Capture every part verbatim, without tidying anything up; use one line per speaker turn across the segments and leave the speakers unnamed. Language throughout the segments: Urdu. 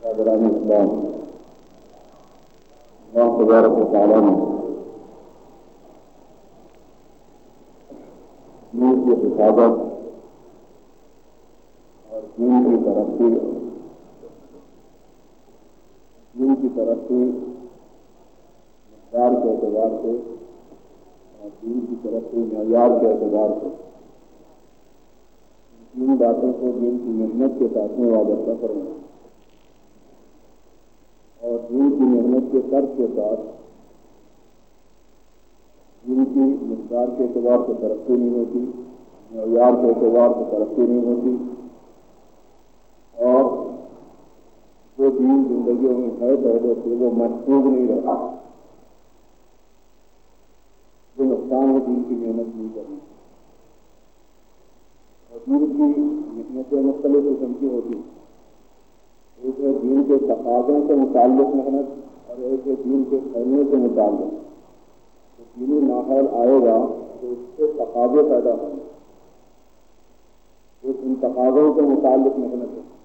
برادران اسلام، اللہ تبارک و تعالیٰ نے دین کی حفاظت اور دین کی ترقی دین کی ترقی مقدار کے اعتبار سے اور دین کی ترقی معیار کے اعتبار سے ان باتوں کو دین کی محنت کے ساتھ میں وابستہ کرنا اور دین کی محنت کے قرض کے ساتھ دین کی مقدار کے اعتبار سے ترقی نہیں ہوتی، معیار کے اعتبار سے ترقی نہیں ہوتی، اور جو دین زندگیوں میں ہے پہلے سے وہ محفوظ نہیں رہتا۔ جو نقصان ہے دین کی محنت نہیں کرنی، اور دین کی محنتیں مختلف قسم کی ہوتی، ایک ہے دین کے تقاضوں سے متعلق محنت اور ایک ہے دین کے پھیلنے سے متعلق۔ تو دینی ماحول آئے گا تو اس سے تقاضے پیدا ہوں گے، ایک ان تقاضوں سے متعلق محنت ہے،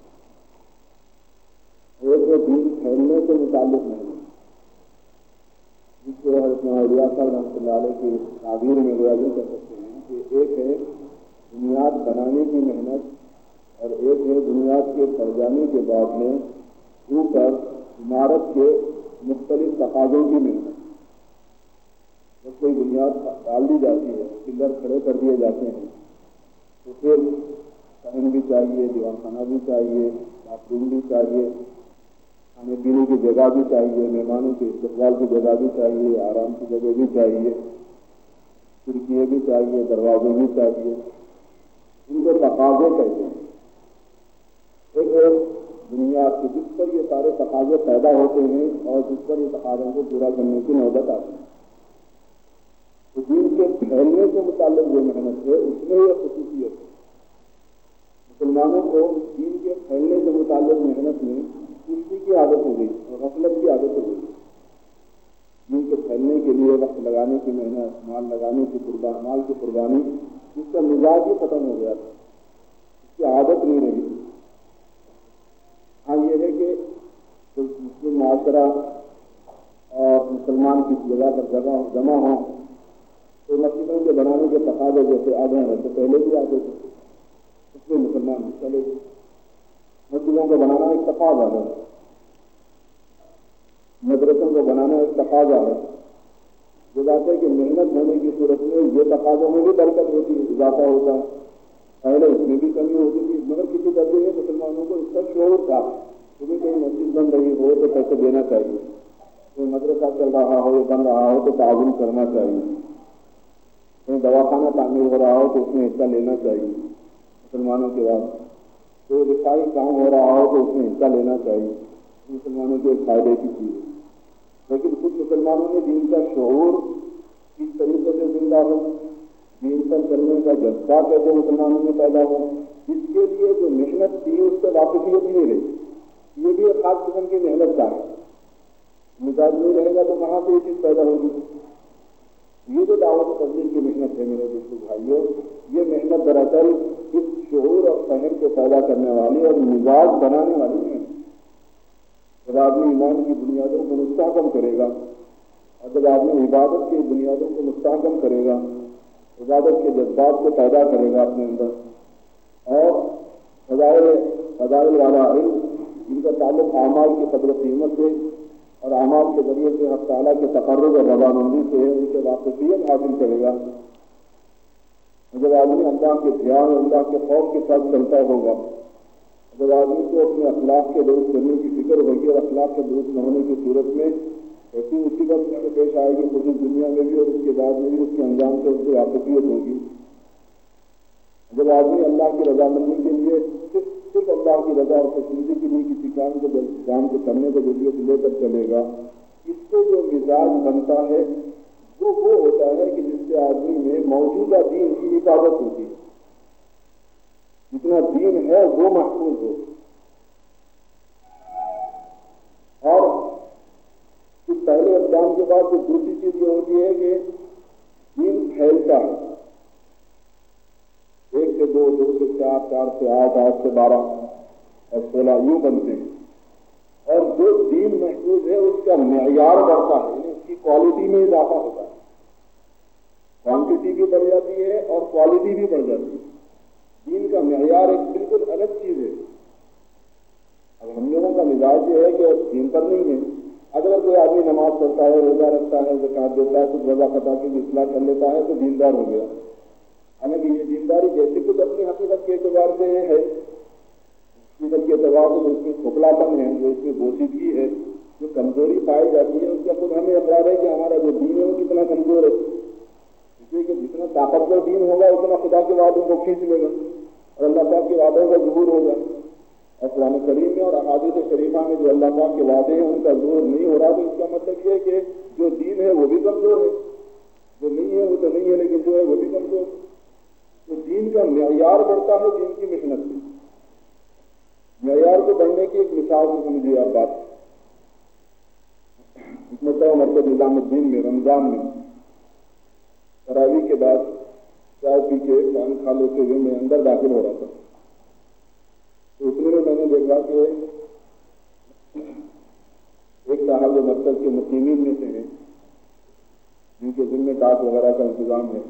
ایک ہے دین پھیلنے سے متعلق محنت، جس کو حضرت مولانا صاحب رحمۃ اللہ علیہ کی تعبیر میں گویا یوں کہہ سکتے ہیں کہ ایک ہے بنیاد بنانے کی محنت اور ایک ہے بنیاد کے پڑ جانے کے بعد میں اوپر عمارت کے مختلف تقاضوں کی محنت۔ جب کوئی بنیاد ڈال دی جاتی ہے، پلر کھڑے کر دیے جاتے ہیں، تو پھر فہم بھی چاہیے، دیوان خانہ بھی چاہیے، باتھ روم بھی چاہیے، کھانے پینے کی جگہ بھی چاہیے، مہمانوں کے استقبال کی جگہ بھی چاہیے، آرام کی جگہ بھی چاہیے، کھڑکیاں بھی چاہیے، دروازے بھی چاہیے۔ ان کو تقاضے کہتے ہیں۔ ایک ہے بنیاد کی جس پر یہ سارے تقاضے پیدا ہوتے ہیں اور جس پر یہ تقاضوں کو پورا کرنے کی نوبت آتی ہے۔ تو دین کے پھیلنے سے متعلق جو محنت ہے اس میں یہ خصوصیت ہے، مسلمانوں کو دین کے پھیلنے سے متعلق محنت میں سستی کی عادت ہو گئی اور غفلت کی عادت ہو گئی۔ دین کے پھیلنے کے لیے وقت لگانے کی محنت، مال لگانے کی قربانی، مال کی قربانی، اس کا مزاج ہی ختم ہو گیا تھا، اس کی عادت نہیں رہی۔ ہاں یہ ہے کہ مسلم معاشرہ اور مسلمان کس جگہ پر جگہ جمع ہوں تو مسجدوں کے بنانے کے تقاضے جیسے آ گئے ہیں تو پہلے بھی آتے تھے، اس میں مسلمان چلے گئے۔ مسجدوں کو بنانا ایک تقاضا ہے، مدرسوں کو بنانا ایک تقاضا ہے۔ جو بات ہے کہ محنت ہونے کی صورت میں یہ تقاضوں میں بھی برکت ہوتی ہے، اضافہ ہوتا ہے، پہلے اس میں بھی کمی ہوتی تھی، مگر کسی درجے میں مسلمانوں کو اس کا شعور تھا کہ کہیں مسجد بن رہی ہو تو پیسے دینا چاہیے، کوئی مدرسہ چل رہا ہو یا بن رہا ہو تو تعاون کرنا چاہیے، کہیں دواخانہ تعمیر ہو رہا ہو تو اس میں حصہ لینا چاہیے مسلمانوں کے بعد، کوئی رفائی کام ہو رہا ہو تو اس میں حصہ لینا چاہیے، مسلمانوں کے ایک فائدے کی چیز ہے۔ لیکن کچھ مسلمانوں نے دین کا شعور کس طریقے سے زندہ ہو، دین پر چلنے کا جذبہ کیسے مسلمانوں میں پیدا ہو، اس کے لیے جو محنت تھی اس سے واقفیت نہیں رہی۔ یہ بھی ایک خاص قسم کی محنت کا ہے، مزاج نہیں رہے گا تو کہاں سے یہ چیز پیدا ہوگی۔ یہ جو دعوت تبلیغ کی محنت ہے میرے دوستو بھائیوں، یہ محنت دراصل اس شعور اور فہم کو پیدا کرنے والی اور مزاج بنانے والی ہے۔ جب آدمی ایمان کی بنیادوں کو مستحکم کرے گا اور جب آدمی عبادت کی بنیادوں کو مستحکم کرے گا، عبادت کے جذبات کو پیدا کرے گا اپنے اندر، اور فضائل فضائل والا علم جن کا تعلق اعمال کی قدر و قیمت سے اور اعمال کے ذریعے سے حق تعالیٰ کے تقرب اور رضامندی سے ان سے واقفیت حاصل کرے گا۔ جب آدمی اللہ کے دھیان اور اللہ کے خوف کے ساتھ چلتا ہوگا، جب آدمی کو اپنے اخلاق کے درست کرنے کی فکر ہوگی اور اخلاق کے درست نہ ہونے کی صورت میں ایسی مصیبت پیش آئے گی خود اس دنیا میں بھی اور اس کے بعد میں بھی اس کے انجام سے اس سے واقفیت ہوگی۔ جب آدمی اللہ کی رضامندی کے لیے صرف صرف اللہ کی رضا اور خوشنودی کے لیے کسی کام کو کام کو کرنے کے ذریعے سے لے کر چلے گا، اس سے جو مزاج بنتا ہے وہ وہ ہوتا ہے کہ جس سے آدمی میں موجودہ دین کی حفاظت ہوتی ہے، جتنا دین ہے وہ محفوظ ہو۔ اور اس پہلے اقدام کے بعد جو دوسری چیز یہ ہوتی ہے کہ دین پھیلتا ہے، ایک سے دو، دو سے چار، چار سے آٹھ، آٹھ سے بارہ اور سولہ یوں بنتے ہیں۔ دین محفوظ ہے اس کا معیار بڑھتا ہے، یعنی اس کی کوالٹی میں اضافہ ہوتا ہے، کوانٹٹی بھی بڑھ جاتی ہے اور کوالٹی بھی بڑھ جاتی ہے۔ دین کا معیار ایک بالکل الگ چیز ہے۔ اب ہم لوگوں کا مزاج یہ ہے کہ دین پر نہیں ہے، اگر کوئی آدمی نماز پڑھتا ہے، روزہ رکھتا ہے، زکات دیتا ہے، کچھ وضع خطا کی بھی اصلاح کر لیتا ہے تو دیندار ہو گیا۔ حالانکہ یہ دینداری جیسے کچھ اپنی حقیقت کے اعتبار سے ہے، حقیقت کے اعتبار سے جو اس میں کھوکھلاپن ہے، جو اس میں بوسیدگی ہے، جو کمزوری پائی جاتی ہے، اس کا خود ہمیں اقرار ہے کہ ہمارا جو دین ہے وہ کتنا کمزور ہے، اس لیے کہ جتنا طاقتور دین ہوگا اتنا خدا کے وعدوں کو کھینچ لے گا اور اللہ پاک کے وعدوں کا ظہور ہوگا۔ اور قرآن کریم میں اور احادیث شریفہ میں جو اللہ پاک کے وعدے ہیں ان کا ظہور نہیں ہو رہا، تو اس کا مطلب یہ ہے کہ جو دین ہے وہ بھی کمزور ہے، جو نہیں ہے وہ تو نہیں ہے لیکن جو ہے وہ بھی کمزور ہے۔ تو دین کا معیار بڑھتا ہے دین کی محنت سے۔ معیار کو بڑھنے کی ایک مثال سے سمجھیے آپ بات، مرتبہ مرکز نظام الدین میں رمضان میں تراویح کے بعد چائے پی کے پانی کھا لیتے ہوئے میں اندر داخل ہو رہا تھا، تو اتنے میں میں نے دیکھا کہ ایک صاحب جو مرکز کے مقیمین میں سے ہیں، جن کے ذمہ ڈاک وغیرہ کا انتظام ہے،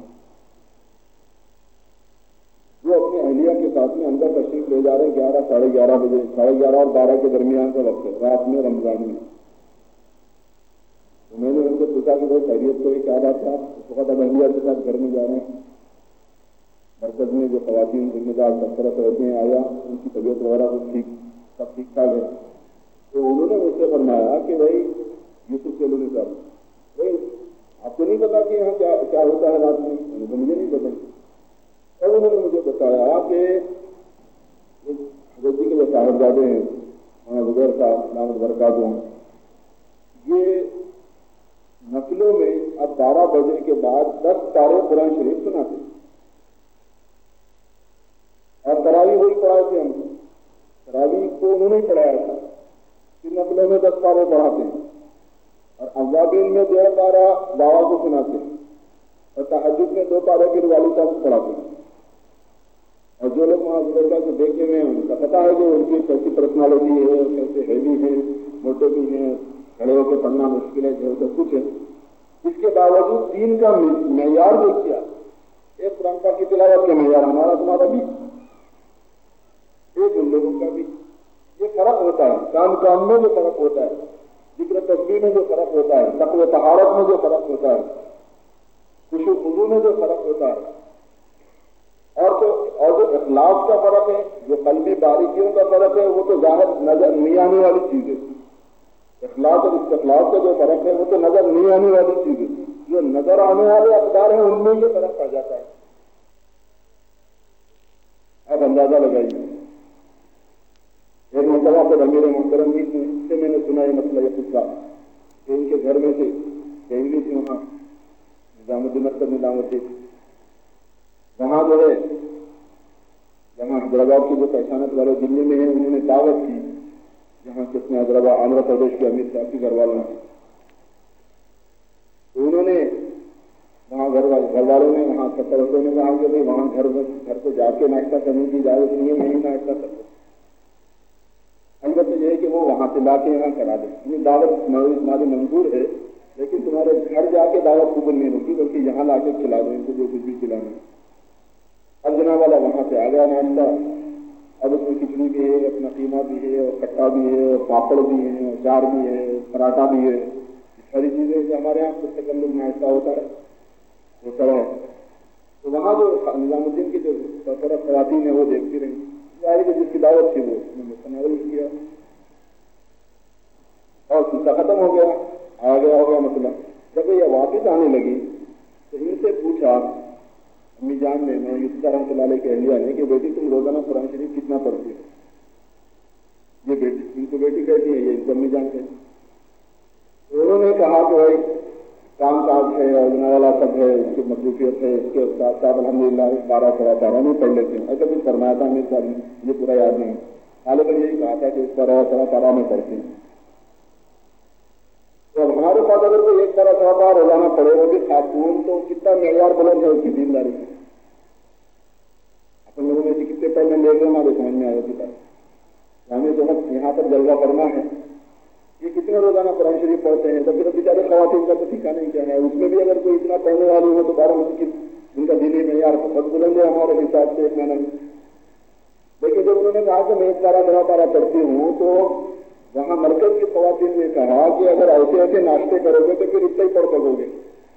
وہ اپنے اہلیہ کے ساتھ میں اندر تشریف لے جا رہے ہیں گیارہ ساڑھے گیارہ بجے، ساڑھے گیارہ اور بارہ کے درمیان کا وقت ہے رات میں رمضان میں۔ تو میں نے ان سے پوچھا کہ وہ خیریت کو کیا بات تھا؟ اس وقت اب اہلیہ کے ساتھ گھر میں جا رہے ہیں، مرکز میں جو خواتین ذمہ دار دفترت رہتے ہیں، آیا ان کی طبیعت وغیرہ سب ٹھیک سب ٹھیک ٹھاک ہے؟ تو انہوں نے مجھ سے فرمایا کہ بھائی یوسف سیلونی صاحب، بھائی آپ کو نہیں پتا کہ یہاں کیا کیا ہوتا ہے رات میں؟ تو مجھے نہیں پتا۔ تب انہوں نے مجھے بتایا کہ حضرت جی کے جو صاحبزادے ہیں زبیر صاحب دامت برکاتہ، یہ نسلوں میں اب بارہ بجے کے بعد دس پارے قرآن شریف سناتے ہیں، اور تراویح وہی پڑھائے تھے ہم، تراویح کو انہوں نے پڑھایا تھا، پھر نسلوں میں دس پارے پڑھاتے ہیں، اور اوابین میں ڈیڑھ پارہ دعوا کو سناتے ہیں، اور تہجد میں دو پارے پھر والد صاحب کو پڑھاتے ہیں۔ اور جو لوگ وہاں گزرتا کو دیکھے ہوئے ہیں ان کا پتا ہے کہ ان کی کیسی پرسنالٹی ہے، کیسے ہیوی ہیں، موٹے بھی ہیں، کھڑے ہو کے پڑھنا مشکل ہے، جو سب کچھ ہے۔ اس کے باوجود دین کا معیار دیکھ کیا، ایک قرآن پاک کی تلاوت کا معیار ہمارا تمہارا بھی، ایک ان لوگوں کا بھی، یہ فرق ہوتا ہے، کام کام میں جو فرق ہوتا ہے، ذکر تسبیح میں جو فرق ہوتا ہے، تقوی طہارت میں جو فرق ہوتا ہے، خشوع خضوع میں جو فرق ہوتا ہے، اور تو اور جو اخلاص کا فرق ہے، جو قلبی باریکیوں کا فرق ہے، وہ تو ظاہر نظر نہیں آنے والی چیز ہے۔ اخلاص اور استخلاص کا جو فرق ہے وہ تو نظر نہیں آنے والی چیز ہے، جو نظر آنے والے اقدار ہیں ان میں یہ فرق پڑ جاتا ہے۔ اب اندازہ لگائیے، ایک مرتبہ پر امیر محترم جی سے میں نے سنا یہ مسئلہ یہ قصہ کہ ان کے گھر میں سے کہیں تھی وہاں نظام الدین مرکز نظام الدین، وہاں جو ہے جہاں حیدرآباد کی جو پہچانت والے دلی میں ہیں، انہوں نے دعوت کی جہاں کس نے حیدرآباد آندھرا پردیش کے امیر صاحب کے گھر والوں نے، تو انہوں نے وہاں گھر گھر والوں نے وہاں ستروں نے کہا کہ بھائی وہاں گھر گھر کو جا کے ناشتہ کرنے کی اجازت نہیں ہے، نہیں ناشتہ کر دو، البتہ یہ ہے کہ وہ وہاں سے لا کے یہاں کرا دیں، یعنی دعوت تمہاری منظور ہے لیکن تمہارے گھر جا کے دعوت قبول نہیں ہوگی، بلکہ یہاں لا کے کھلا دو ان کو جو کچھ بھی کھلانا۔ اب جناب والا وہاں سے آ گیا ناشتہ، اب اس میں کھچڑی بھی ہے، اپنا قیمہ بھی ہے، اور کٹا بھی ہے، اور پاپڑ بھی ہے، اور چار بھی ہے، پراٹھا بھی ہے، ساری چیزیں جو ہمارے یہاں کچھ سے کم لوگ ناشتہ ہوتا ہے وہ سب ہے۔ تو وہاں جو نظام الدین کی جو سرپرست خواتین ہیں وہ دیکھتی رہی، ظاہر کہ جس کی دعوت تھی وہ مستنوری کیا، اور قصہ ختم ہو گیا، آ گیا ہو گیا مسئلہ۔ جب یہ واپس آنے لگی تو ان سے پوچھا امی جان نے، میں یوسف رحمۃ اللہ علیہ کے اہلیہ نے، کہ بیٹی تم روزانہ قرآن شریف کتنا پڑھتی ہو؟ یہ بیٹی ان کو بیٹی کہتی ہے، یہ ان کو امی جان کہتی ہے۔ انہوں نے کہا کہ بھائی کام کاج ہے اور جنا والا سب ہے، اس کی مصروفیت ہے، اس کے ساتھ ساتھ الحمد للہ بارہ سوا بارہ میں پڑھ لیتے ہیں، ایسا کچھ فرمایا تھا میرے ساتھ مجھے پورا یاد نہیں، غالباً یہی کہا تھا کہ اس بارہ سوا بارہ میں پڑھتے ہیں۔ تو اب ہمارے پاس اگر کوئی ایک طرح سوا بار روزانہ پڑے وہ بھی خاتون، تو کتنا معیار بلند ہے اس کی دینداری سے۔ اپنے لوگوں میں سے کتنے پڑھنے لے گئے ہمارے سمجھ میں آئے کتاب، ہمیں جو وقت یہاں پر جلوہ کرنا ہے یہ کتنے روزانہ قرآن شریف پڑھتے ہیں؟ تو پھر بیچارے خواتین کا تو ٹھکانا نہیں کیا ہے. اس میں بھی اگر کوئی اتنا پڑھنے والی ہو تو بارہ مسجد ان کا دینی معیار بہت بلند ہے ہمارے حساب سے ایک مہینہ میں. لیکن جب انہوں نے کہا کہ میں ایک پارا دوا پارا پڑھتی ہوں تو وہاں مرکز کی خواتین نے کہا کہ اگر ایسے ایسے ناشتے کرو گے تو پھر اتنا ہی پڑھ سکو گے.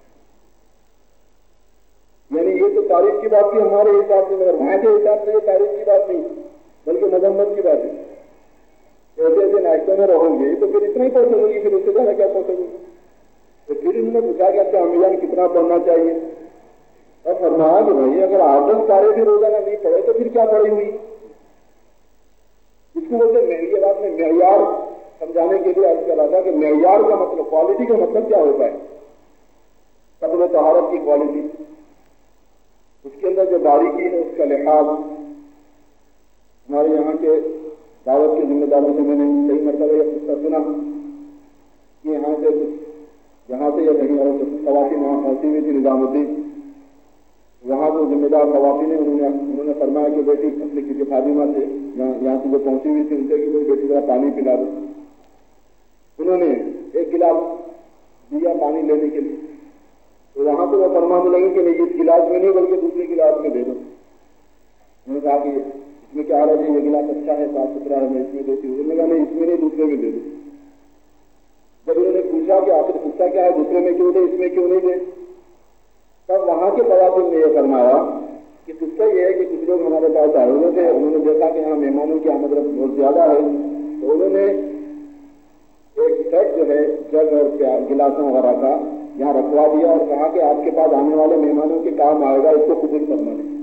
یعنی یہ تو تاریخ کی بات تھی ہمارے حساب سے، مگر وہاں کے حساب سے یہ تاریخ کی بات نہیں بلکہ مذمت کی بات ہے. ایسے ایسے ناشتوں میں رہو گے تو پھر اتنا ہی پڑھ سکو گی، پھر اس سے زیادہ کیا پڑھ سکو گی؟ تو پھر انہوں نے پوچھا کہ اچھا امیان کتنا پڑھنا چاہیے؟ اور فرمایا کہ بھائی اگر آدم سارے بھی روزانہ نہیں پڑھے تو پھر کیا پڑھی ہوئی؟ اس کو بولتے یہ بات میں معیار سمجھانے کے لیے عرض کر رہا تھا کہ معیار کا مطلب، کوالٹی کا مطلب کیا ہوتا ہے؟ قدر طہارت کی کوالٹی، اس کے اندر جو باریکی ہے اس کا لحاظ. ہمارے یہاں کے دعوت کے ذمہ داروں سے میں نے کئی مرتبہ یہ قصہ سنا کہ یہاں سے جہاں سے یہ کہیں اور خواتین وہاں پہنچی ہوئی تھی نظام الدین، وہاں جو ذمہ دار خواتین ہیں انہوں نے انہوں نے فرمایا کہ بیٹی اپنے کسی خادمہ سے یہاں سے جو پہنچی ہوئی تھی ان سے کہ کوئی بیٹی ذرا پانی پلا دو. انہوں نے ایک گلاس دیا پانی لینے کے لیے، تو وہاں سے وہ فرمانے لگے کہ نہیں اس گلاس میں نہیں بلکہ دوسرے گلاس میں دے دو. انہوں نے کہا کہ اس میں کیا رہا ہے، یہ گلاس اچھا ہے صاف ستھرا ہے میں اس میں دیتی ہوں. انہوں نے کہا نہیں اس میں نہیں دوسرے میں دے دو. جب انہوں نے پوچھا کہ آخر قصہ کیا ہے، دوسرے میں کیوں دے اس میں کیوں نہیں دے، تب وہاں کے خواتین نے یہ فرمایا کہ قصہ یہ ہے کہ کچھ لوگ ہمارے پاس آئے ہوئے تھے، انہوں نے دیکھا کہ یہاں مہمانوں کی آمد رفت بہت زیادہ ہے، تو انہوں نے ایک سیٹ جو ہے جگ اور گلاسوں وغیرہ کا یہاں رکھوا دیا اور کہا کہ آپ کے پاس آنے والے مہمانوں کے کام آئے گا، اس کو قبول کرنا نہیں.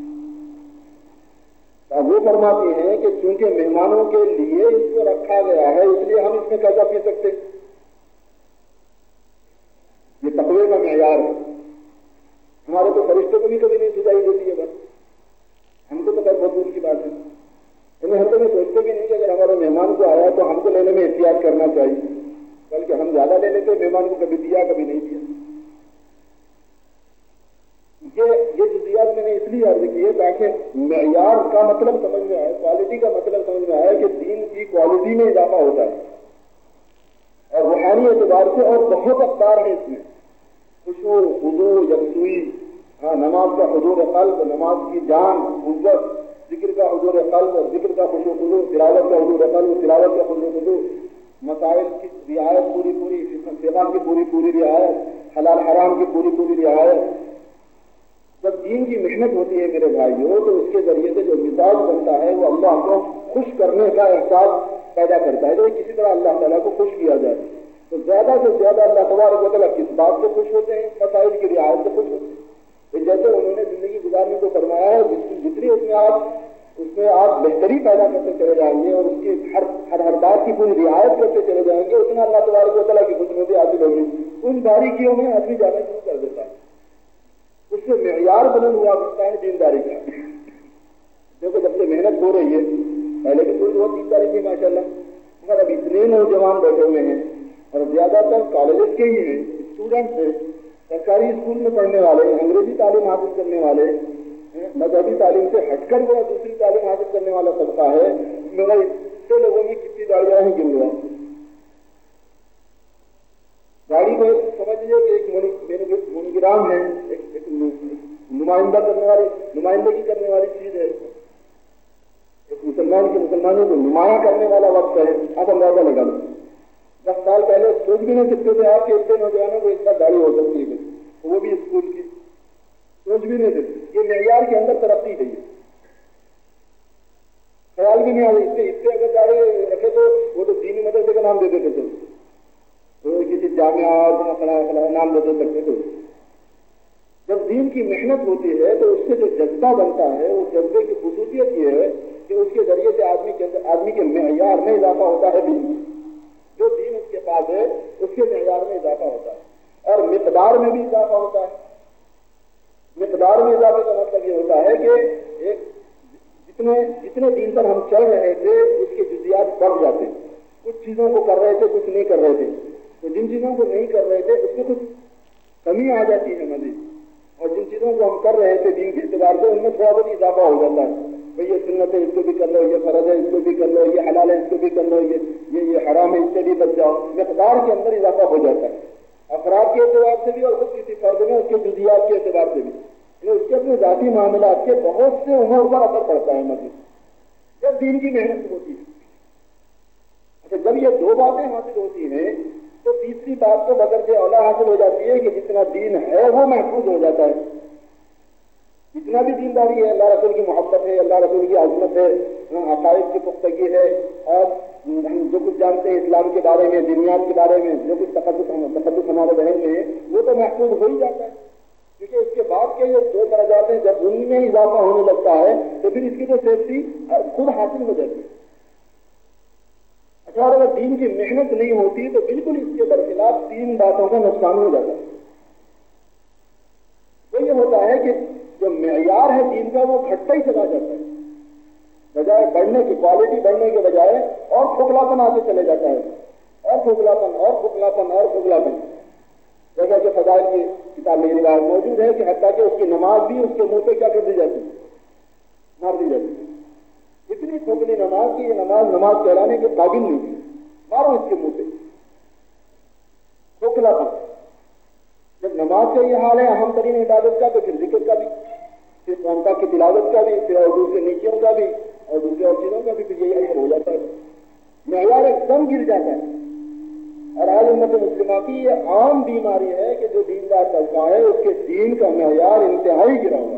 اب وہ فرماتی ہیں کہ چونکہ مہمانوں کے لیے اس کو رکھا گیا ہے اس لیے ہم اس میں کیسا پی سکتے. یہ تقوی کا معیار ہے. ہمارے تو فرشتوں کو بھی کبھی نہیں سجائی دیتی ہے، بس ہم کو تو خیر بہت دور کی بات ہے. انہیں ہم تو نہیں سوچتے بھی نہیں کہ اگر ہمارے مہمان کو آیا تو ہم کو لینے میں احتیاط کرنا چاہیے، بلکہ ہم زیادہ لے لیتے مہمان کو کبھی دیا کبھی نہیں دیا. یہ یہ جزیات میں نے اس لیے عرض کی ہے تاکہ معیار کا مطلب سمجھ میں آئے، کوالٹی کا مطلب سمجھ میں آئے کہ دین کی کوالٹی میں اضافہ ہوتا ہے اور روحانی اعتبار سے اور بہت اقدار ہے اس میں. خشوع، خضوع، یکسوئی، ہاں نماز کا حضور قلب، نماز کی جان، قوت، ذکر کا حضور قلب، ذکر کا خشوع خضوع، تلاوت کا حضور قلب، تلاوت کا خشوع خضوع، مسائل کی رعایت پوری پوری، فقہ کی پوری پوری رعایت، حلال حرام کی پوری پوری رعایت. جب دین کی محنت ہوتی ہے میرے بھائیوں تو اس کے ذریعے سے جو مزاج بنتا ہے وہ اللہ کو خوش کرنے کا احساس پیدا کرتا ہے. جب کسی طرح اللہ تعالیٰ کو خوش کیا جائے تو زیادہ سے زیادہ اللہ تبارک و تعالیٰ کس بات سے خوش ہوتے ہیں؟ مسائل کی رعایت سے خوش ہوتے ہیں. جیسے انہوں نے زندگی گزارنے کو فرمایا ہے، جتنی اس میں آپ اس میں آپ بہتری پیدا کرتے چلے جائیں گے اور اس کی ہر ہر ہر بات کی پوری رعایت کرتے چلے جائیں گے، اتنا اللہ تبارک و تعالیٰ کی خدمت حاصل ہوگی. ان باریکیوں میں آدمی جانا شروع کر دیتا ہے، اس سے معیار بلند ہوا کرتا ہے دینداری کا. دیکھو جب سے محنت ہو رہی ہے، پہلے بھی تھوڑی بہت دینداری تھی ماشاء اللہ، مگر اب اتنے نوجوان بیٹھے ہوئے ہیں اور زیادہ تر کالجز کے ہی ہیں، اسٹوڈنٹس ہیں، سرکاری اسکول میں پڑھنے والے، انگریزی تعلیم حاصل کرنے والے، مذہبی تعلیم سے ہٹ کر وہ دوسری تعلیم حاصل کرنے والا طبقہ ہے. مگر اتنے لوگوں میں کتنی گاڑیاں ہیں گن ہوا. گاڑی کو سمجھ لیجیے کہ ایک منگرام ہے، ایک نمائندہ کرنے والی نمائندگی کرنے والی چیز ہے. ایک مسلمان کے مسلمانوں کو نمایاں کرنے والا وقت ہے. آپ اندازہ لگا لو، دس سال پہلے سوچ بھی نہیں سکتے تھے آپ کے اتنے نوجوانوں کو اس کا گاڑی ہو سکتی ہے، وہ بھی اسکول کی، سوچ بھی نہیں سکتے. یہ معیار کے اندر ترقی گئی ہے، خیال بھی نہیں آ رہی. اتنے اتنے اگر گاڑی رکھے تو وہ تو دینی مدرسے کا نام دے دیتے تھے، تو کسی جامعہ فلاں نام دے دے سکتے تھے. جب دین کی محنت ہوتی ہے تو اس سے جو جذبہ بنتا ہے، اس جذبے کی خصوصیت یہ ہے کہ اس کے ذریعے سے آدمی کے اندر آدمی کے معیار میں اضافہ ہوتا ہے. دین جو دین اس کے پاس ہے اس کے معیار میں اضافہ ہوتا ہے اور مقدار میں بھی اضافہ ہوتا ہے. مقدار میں اضافے کا مطلب یہ ہوتا ہے کہ ایک جتنے جتنے دین پر ہم چل رہے تھے اس کے جزیات بڑھ جاتے. کچھ چیزوں کو کر رہے تھے، کچھ نہیں کر رہے تھے، تو جن چیزوں کو نہیں کر رہے تھے اس میں کچھ کمی آ جاتی ہے مزید، اور جن چیزوں کو ہم کر رہے تھے دین کے اعتبار سے ان میں تھوڑا بہت اضافہ ہو جاتا ہے. بھائی یہ سنت ہے اس کو بھی کر لو، یہ فرض ہے اس کو بھی کر لو، یہ حلال ہے اس کو بھی کر لو، یہ یہ حرام ہے اس سے بھی بچ جاؤ مقدار کے اندر اضافہ ہو جاتا ہے، افراد کے اعتبار سے بھی اور خود کسی فرد میں اس کے جزیات کے اعتبار سے بھی، اس کے اپنے ذاتی معاملات کے بہت سے امور پر اثر پڑتا ہے مزید جب دین کی محنت ہوتی ہے۔ اچھا جب یہ دو باتیں حاصل ہوتی ہیں تو تیسری بات تو بدر سے اولا حاصل ہو جاتی ہے کہ جتنا دین ہے وہ محفوظ ہو جاتا ہے، جتنا بھی دینداری ہے، اللہ رسول کی محبت ہے، اللہ رسول کی عظمت ہے، عقائد کی پختگی ہے، اور ہم جو کچھ جانتے ہیں اسلام کے بارے میں، دنیات کے بارے میں جو کچھ تقدس تقدس ہمارے ذہن میں ہے وہ تو محفوظ ہو ہی جاتا ہے، کیونکہ اس کے بعد کے یہ دو درجات ہیں جب ان میں اضافہ ہونے لگتا ہے تو پھر اس کی تو سیفٹی خود حاصل ہو جاتی ہے۔ اچھا اگر دین کی محنت نہیں ہوتی تو بالکل اس کے برخلاف تین باتوں کا نقصان ہو جاتا ہے۔ تو یہ ہوتا ہے کہ جو معیار ہے دین کا وہ گھٹتا ہی چلا جاتا ہے، بجائے بڑھنے کی، کوالٹی بڑھنے کے بجائے اور کھوکھلاپن آتے چلے جاتا ہے، اور کھوکھلاپن اور کھوکھلاپن اور کھوکھلاپن۔ جیسا کہ فضائل کی کتاب میں روایت موجود ہے کہ حتیٰ کہ اس کی نماز بھی اس کے منہ پہ کیا کر دی جاتی ہے، مار دی جاتی ہے، اتنی کھوکھلی نماز کی یہ نماز نماز کہلانے کے قابل نہیں تھی، مارو اس کے منہ پہ، کھوکھلاپن۔ جب نماز کا یہ حال ہے اہم ترین عبادت کا، تو پھر ذکر کا بھی، پھر قرآن کی تلاوت کا بھی، پھر اور دوسرے نیکیوں کا بھی اور دوسرے اور چیزوں کا بھی، پھر یہی اثر ہو جاتا ہے، معیار ایک دم گر جاتا ہے۔ اور آج امت مسلمہ کی یہ عام بیماری ہے کہ جو دیندار طبقہ ہے اس کے دین کا معیار انتہائی گرا ہوا،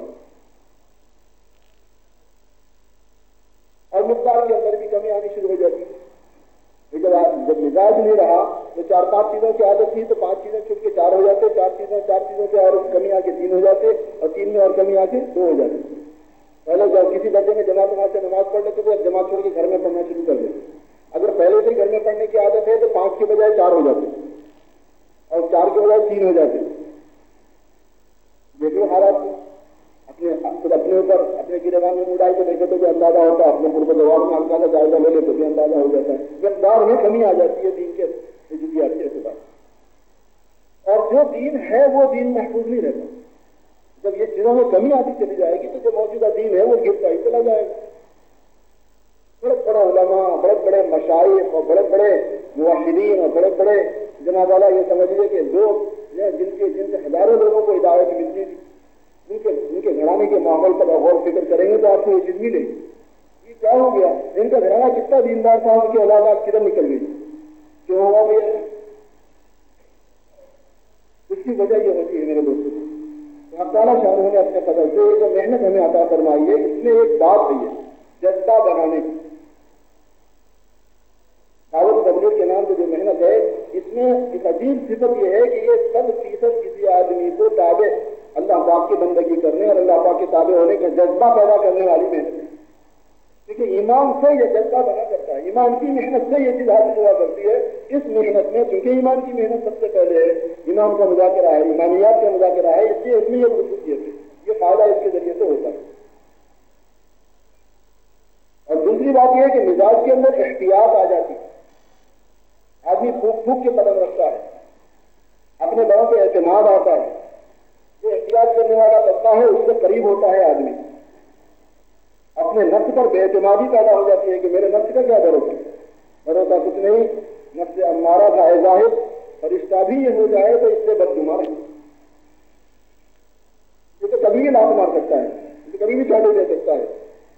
اور مقدار کے اندر بھی کمی آنی شروع ہو جاتی ہے۔ جب جب مزاج نہیں رہا تو چار پانچ چیزوں کی عادت تھی تو پانچ چیزیں چھپ کے چار ہو جاتے، چار چیزوں چار چیزوں سے اور کمی آ کے تین ہو جاتے، اور تین میں اور کمی آ کے دو ہو جاتے۔ پہلے جب کسی درجے میں جماعت نماز سے نماز پڑھ لیتے تھے، اب جماعت چھوڑ کے گھر میں پڑھنا شروع کر دیتے۔ اگر پہلے سے گھر میں پڑھنے کی عادت ہے تو پانچ کے بجائے چار ہو جاتے، اور چار کے بجائے تین ہو جاتے۔ دیکھو حالات اپنے خود اپنے اوپر اپنے گربان میں مڈائی کو دیکھے تو بھی اندازہ ہوتا ہے، اپنے قرب دوار میں ہلکا کا جائزہ لے لے تو بھی اندازہ ہو جاتا ہے، مقدار میں کمی آ جاتی ہے دین کے جزیات کے اعتبار۔ اور جو دین ہے وہ دین محفوظ نہیں رہتا، جب یہ چیزوں میں کمی آتی چلی جائے گی تو جو موجودہ دین ہے وہ گرتا ہی چلا جائے گا۔ بڑے بڑے علماء، بڑے بڑے مشائخ اور بڑے بڑے موحدین اور بڑے بڑے جناب والا یہ سمجھیے کہ لوگ جن کے جن سے ہزاروں لوگوں کو ہدایت ملتی تھی، ان کے ان کے گھرانے کے ماحول پر غور فکر کریں گے تو آپ کو یہ چیز ملے گی۔ یہ کیا ہو گیا، ان کا گھرانہ کتنا دیندار تھا، ان کی اولاد کدھر نکل گئی، کیوں ہوا یہ؟ اس کی وجہ یہ ہوتی ہے میرے دوستوں، اللہ تعالیٰ شاہ نے اپنے فضل سے یہ جو محنت ہمیں عطا فرمائی ہے اس میں ایک بات ہے جذبہ بنانے کی۔ دعوت تبلیغ کے نام سے جو محنت ہے اس میں ایک عجیب صفت یہ ہے کہ یہ سب فیصد کسی آدمی کو تابع اللہ پاک کی بندگی کرنے اور اللہ پاک کے تابع ہونے کا جذبہ پیدا کرنے والی محنت ہے، کیونکہ ایمان سے یہ جذبہ بنا کرتا ہے، ایمان کی محنت سے یہ چیز حاصل ہوا کرتی ہے۔ اس محنت میں چونکہ ایمان کی محنت سب سے پہلے ہے، ایمان کا مذاکرہ ہے، ایمانیات کا مذاکرہ ہے، اس لیے اس میں یہ خصوصیت ہے، یہ فائدہ اس کے ذریعے سے ہوتا ہے۔ اور دوسری بات یہ ہے کہ مزاج کے اندر احتیاط آ جاتی ہے، آدمی پھوک پھوک کے قدم رکھتا ہے، اپنے بڑوں پہ اعتماد آتا ہے، جو احتیاط کرنے والا طبقہ ہے اس سے قریب ہوتا ہے آدمی، اپنے نفس پر بے اعتمادی پیدا ہو جاتی ہے کہ میرے نفس کا کیا بھروسہ، بھروسہ کچھ نہیں، نفس امارہ کا ہے ظاہر، فرشتہ بھی یہ ہو جائے تو اس سے بدگمان ہے، یہ تو کبھی بھی لات مار سکتا ہے، یہ کبھی بھی چاٹے دے سکتا ہے۔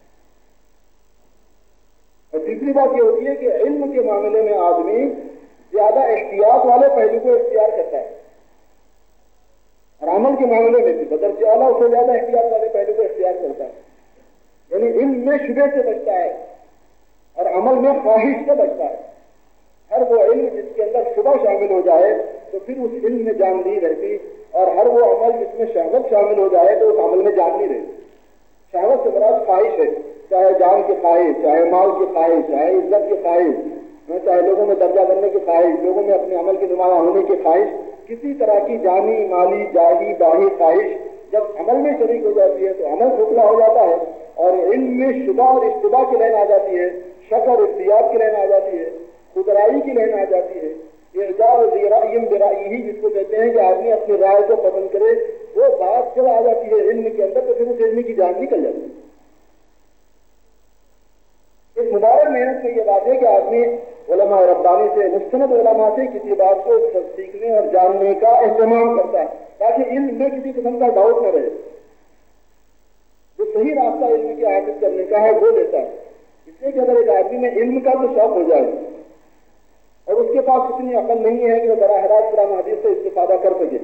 اور تیسری بات یہ ہوتی ہے کہ علم کے معاملے میں آدمی زیادہ احتیاط والے پہلو کو اختیار کرتا ہے، اور عمل کے معاملے میں بھی بدر سے اعلیٰ اس سے زیادہ احتیاط والے پہلو کو اختیار کرتا ہے، یعنی علم میں شبہ سے بچتا ہے اور عمل میں خواہش سے بچتا ہے۔ ہر وہ علم جس کے اندر شبہ شامل ہو جائے تو پھر اس علم میں جان نہیں رہتی، اور ہر وہ عمل جس میں شہوت شامل ہو جائے تو اس عمل میں جان نہیں رہتی۔ شہوت سے مراد خواہش ہے، چاہے جان کی خواہش، چاہے مال کی خواہش، چاہے عزت کی خواہش، چاہے لوگوں میں درجہ بننے کی خواہش، لوگوں میں اپنے عمل کی نمایاں ہونے کی خواہش، کسی طرح کی جانی مالی جاہی باہی خواہش جب عمل میں شریک ہو جاتی ہے تو عمل کھوکھلا ہو جاتا ہے، اور علم میں شبہ اور اشتباہ کی لہن آ جاتی ہے، شک اور احتیاط کی لہن آ جاتی ہے، خودرائی کی لہن آ جاتی ہے، اعجاب ذرائم برائیہ جس کو کہتے ہیں کہ آدمی اپنی رائے کو پسند کرے، وہ بات جب آ جاتی ہے علم کے اندر تو پھر اس علم کی جان نکل جاتی ہے۔ اس مبارک محنت میں یہ بات ہے کہ آدمی علماء ربانی سے، مستند علماء سے کسی بات کو سیکھنے اور جاننے کا اہتمام کرتا ہے تاکہ علم میں کسی قسم کا ڈاؤٹ نہ رہے. جو صحیح راستہ علم کی حاصل کرنے کا ہے وہ دیتا ہے. اس لیے کہ اگر ایک آدمی میں علم کا تو شوق ہو جائے اور اس کے پاس اتنی عقل نہیں ہے کہ وہ براہ راست قرآن حدیث سے استفادہ کر سکے،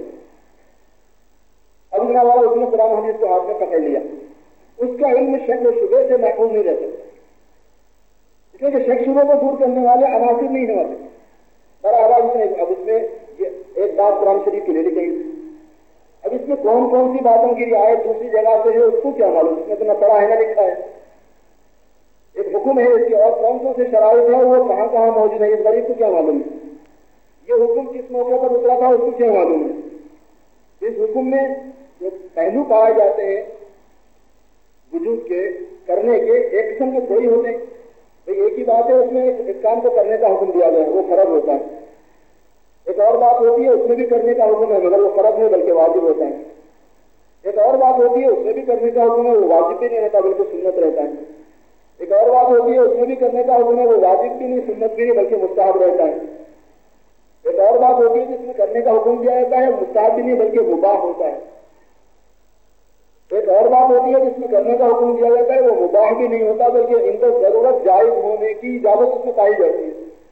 اب والا اس نے قرآن حدیث کو ہاتھ میں پکڑ لیا، اس کا علم شک و شبے سے محفوظ نہیں رہ سکتا. اس لیے کہ شک شبے کو دور کرنے والے عناصر نہیں ہوتے. براہ راست نے اب اس میں ایک بات قرآن شریف کے لیے لکھی، اب اس میں کون کون سی باتوں کی رعایت دوسری جگہ سے ہے اس کو کیا معلوم، اس میں تو نہ پڑھا ہے نہ لکھا ہے. ایک حکم ہے اس کے اور کون کون سے شرائط ہے وہ کہاں کہاں موجود ہے، اس غریب کو کیا معلوم ہے. یہ حکم کس موقع پر اترا تھا اس کو کیا معلوم ہے. اس حکم میں جو پہلو پائے جاتے ہیں وجود کے کرنے کے ایک قسم کے تھوڑی ہوتے ہیں. ایک ہی بات ہے اس میں ایک کام کو کرنے کا حکم دیا گیا ہے وہ فرض ہوتا ہے. ایک اور بات ہوتی ہے اس میں بھی کرنے کا حکم ہے مگر وہ فرض نہیں بلکہ واجب ہوتا ہے. ایک اور بات ہوتی ہے اس میں بھی کرنے کا حکم ہے وہ واجب بھی نہیں رہتا بلکہ سنت رہتا ہے. ایک اور بات ہوتی ہے اس میں بھی کرنے کا حکم ہے وہ واجب بھی نہیں سنت بھی نہیں بلکہ مستحب رہتا ہے. ایک اور بات ہوتی ہے جس میں کرنے کا حکم دیا جاتا ہے مستحب بھی نہیں بلکہ مباح ہوتا ہے. ایک اور بات ہوتی ہے جس میں کرنے کا حکم دیا جاتا ہے وہ مباح بھی نہیں ہوتا بلکہ ان کو ضرورت جائز ہونے کی اجازت اس میں پائی جاتی ہے.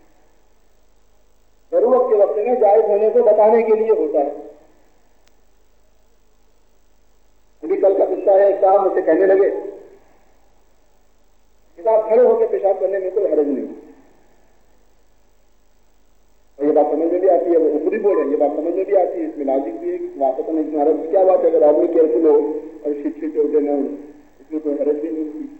ضرورت کے وقت میں جائز ہونے کو بتانے کے لیے ہوتا ہے. ابھی کل کا قصہ ہے، صاحب مجھ سے کہنے لگے کتاب کھڑے ہو کے پیشاب کرنے میں کوئی حرج نہیں، اور یہ بات سمجھ میں بھی آتی ہے. وہ اوپری بول رہے ہیں، یہ بات سمجھ میں بھی آتی ہے، اس میں لاجک بھی ہے کہ واقع تو نہیں حرج کیا بات ہے. اگر آدمی کیئرفل ہو اور چھٹ چھٹ اٹھے نہ ہو اس میں کوئی حرج بھی نہیں ہوتی.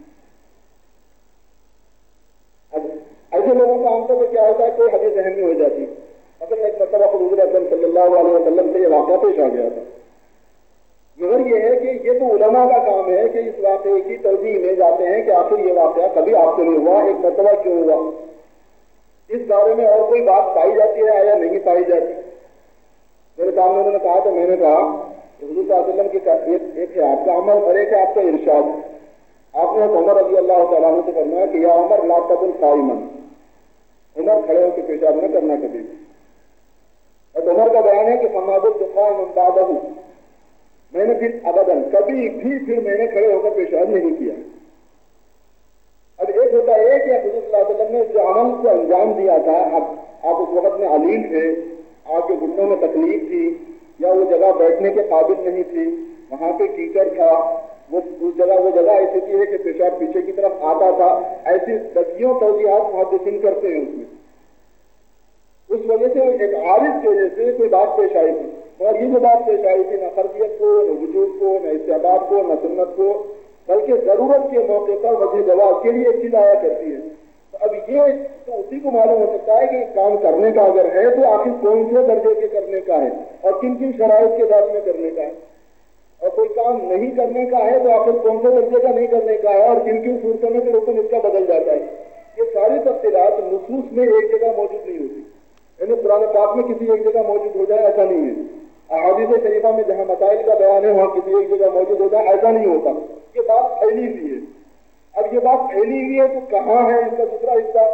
اب ایسے لوگوں کا عام طور پر کیا ہوتا ہے کوئی حدیث ذہن میں ہو جاتی ہے. اصل ایک مرتبہ حضور اکرم صلی اللہ علیہ وسلم سے یہ واقعہ پیش آ گیا تھا. مگر یہ ہے کہ یہ تو علماء کا کام ہے کہ اس واقعے کی توجیہ میں جاتے ہیں کہ آخر یہ واقعہ کبھی آپ سے نہیں ہوا، ایک مرتبہ کیوں ہوا، اس بارے میں اور کوئی بات پائی جاتی ہے یا نہیں پائی جاتی. میرے سامنے انہوں نے کہا تو میں نے کہا حضور صلی اللہ علیہ وسلم کی ایک ہے آپ کا عمل اور ایک ہے آپ کا ارشاد. آپ نے عمر رضی اللہ تعالیٰ عنہ سے فرمایا کہ یا عمر لا تقل قائما، عمر کھڑے ہو کے پیشاب نہ کرنا کبھی. اور عمر کا بیان ہے کہ فما قلت قائما بعدہ، میں نے پھر ابداً کبھی بھی پھر میں نے کھڑے ہو کر پیشاب نہیں کیا. اب ایک ہوتا ہے کہ حضور صلی اللہ علیہ وسلم نے جو عمل کو انجام دیا تھا، اب آپ اس وقت میں علیم تھے، آپ کے گھٹنوں میں تکلیف تھی یا وہ جگہ بیٹھنے کے قابل نہیں تھی، وہاں پہ کیچڑ تھا، وہ اس جگہ وہ جگہ ایسی تھی ہے کہ پیشاب پیچھے کی طرف آتا تھا، ایسی دسیوں توضیحات محدثین کرتے ہیں اس میں. اس وجہ سے ایک عارض کی وجہ سے کوئی بات پیش آئی تھی، اور یہ جو بات پیش آئی تھی نہ فرضیت کو نہ وجوب کو نہ استحباب کو نہ سنت کو بلکہ ضرورت کے موقع پر وجہ جواز کے لیے ایک چیز آیا کرتی ہے. تو اب یہ تو اسی کو معلوم ہو سکتا ہے کہ کام کرنے کا اگر ہے تو آخر کون سے درجے کے کرنے کا ہے اور کن کن شرائط کے ساتھ میں کرنے کا ہے، اور کوئی کام نہیں کرنے کا ہے تو آخر کون سے درجے کا نہیں کرنے کا ہے اور کن کن صورتوں میں پھر حکم اس کا بدل جاتا ہے. یہ ساری تفصیلات نصوص میں ایک جگہ موجود نہیں ہوتی، یعنی قرآن پاک میں کسی ایک جگہ موجود ہو جائے ایسا نہیں ہے. احادیث شریفہ میں جہاں مسائل کا بیان ہے وہاں کسی ایک جگہ موجود ہوتا ہے ایسا نہیں ہوتا. یہ بات پھیلی ہوئی ہے. اب یہ بات پھیلی ہوئی ہے تو کہاں ہے اس کا دوسرا حصہ،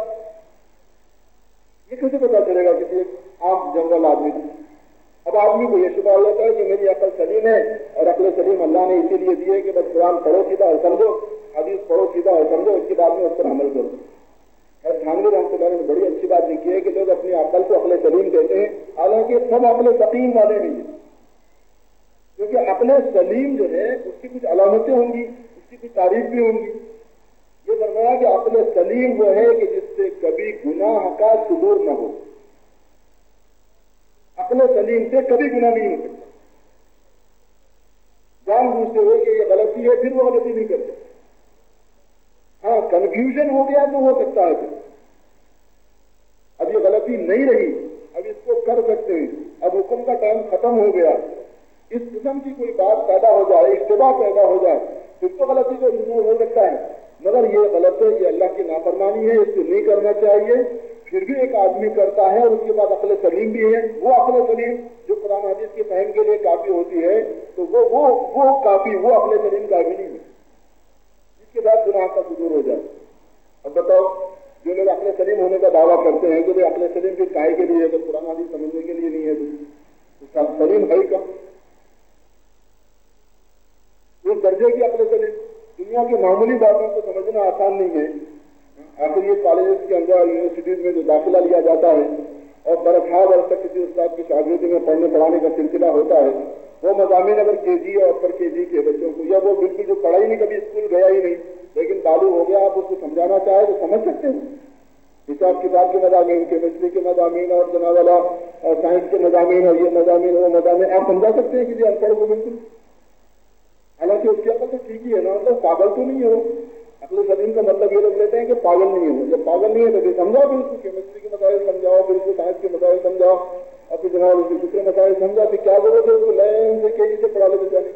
یہ کیسے پتا چلے گا کسی عام جنرل آدمی کو. اب آدمی کو یہ شبہ ہو جاتا ہے کہ میری عقل سلیم ہے، اور عقل سلیم اللہ نے اسی لیے دی ہے کہ بس قرآن پڑھو سیدھا اور سمجھو، حدیث پڑھو سیدھا اور سمجھو، اس کے بعد میں اس پر عمل کرو. تھانوی رحمۃ اللہ نے بڑی اچھی بات لکھی ہے کہ لوگ اپنی عقل کو عقل سلیم کہتے ہیں، حالانکہ سب عقل سقیم والے نہیں ہیں، کیونکہ عقل سلیم جو ہے اس کی کچھ علامتیں ہوں گی، اس کی کچھ تعریف بھی ہوں گی. یہ فرمایا کہ عقل سلیم وہ ہے کہ جس سے کبھی گناہ کا صدور نہ ہو. عقل سلیم سے کبھی گناہ نہیں ہو سکتا. جان بوجھتے ہوئے کہ یہ غلطی ہے پھر وہ غلطی نہیں کرتے. ہاں کنفیوژن ہو گیا تو ہو سکتا ہے پھر اب یہ غلطی نہیں رہی، اب اس کو کر سکتے ہیں، اب حکم کا ٹائم ختم ہو گیا، اس قسم کی کوئی بات پیدا ہو جائے، اشتباہ پیدا ہو جائے، پھر تو غلطی کو اگنور ہو سکتا ہے. مگر یہ غلط ہے، یہ اللہ کی نافرمانی ہے، اس کو نہیں کرنا چاہیے. پھر بھی ایک آدمی کرتا ہے اور اس کے بعد عقل سلیم بھی ہے. وہ عقل سلیم جو قرآن حدیث کے فہم کے لیے کافی ہوتی ہے تو وہ وہ وہ کافی وہ عقل سلیم کافی نہیں ہے جس کے بعد گناہ کا صدور ہو جائے. اب بتاؤ جو لوگ عقل سلیم ہونے کا دعویٰ کرتے ہیں کہ بھائی عقل سلیم پھر کائے کے لیے اگر قرآن حدیث سمجھنے کے لیے نہیں ہے تو سلیم ہے کا اس درجے کی عقل سلیم دنیا کی معمولی باتوں کو سمجھنا آسان نہیں ہے. آخر یہ کالجز کے اندر یونیورسٹیز میں جو داخلہ لیا جاتا ہے اور برکھا برس تک کسی استاد کی شاگردی میں پڑھنے پڑھانے کا سلسلہ ہوتا ہے وہ مضامین اگر کے جی اور اپر کے جی کے بچوں کو یا وہ بالکل جو پڑھائی نہیں کبھی اسکول گیا ہی نہیں لیکن تعلق ہو گیا آپ اس کو سمجھانا چاہے تو سمجھ سکتے ہیں. حساب کتاب کے مضامین کیمسٹری کے مضامین اور جناب والا اور سائنس کے مضامین اور یہ مضامین وہ مضامین آپ سمجھا سکتے ہیں کسی ان پڑھ کو بالکل. حالانکہ اس کی عقل تو ٹھیک ہی ہے نا مطلب پاگل تو نہیں ہے وہ. عقل سلیم کا مطلب یہ لوگ لیتے ہیں کہ پاگل نہیں ہے. جب پاگل نہیں ہے تو پھر سمجھاؤ بالکل کیمسٹری کے مسائل سمجھاؤ بالکل سائنس کے مسائل سمجھاؤ اور پھر جناب اس کے دوسرے مسائل سمجھا پھر کیا ضرورت ہے اس کو لائن سے کہیں سے پڑھا لیتے جانے.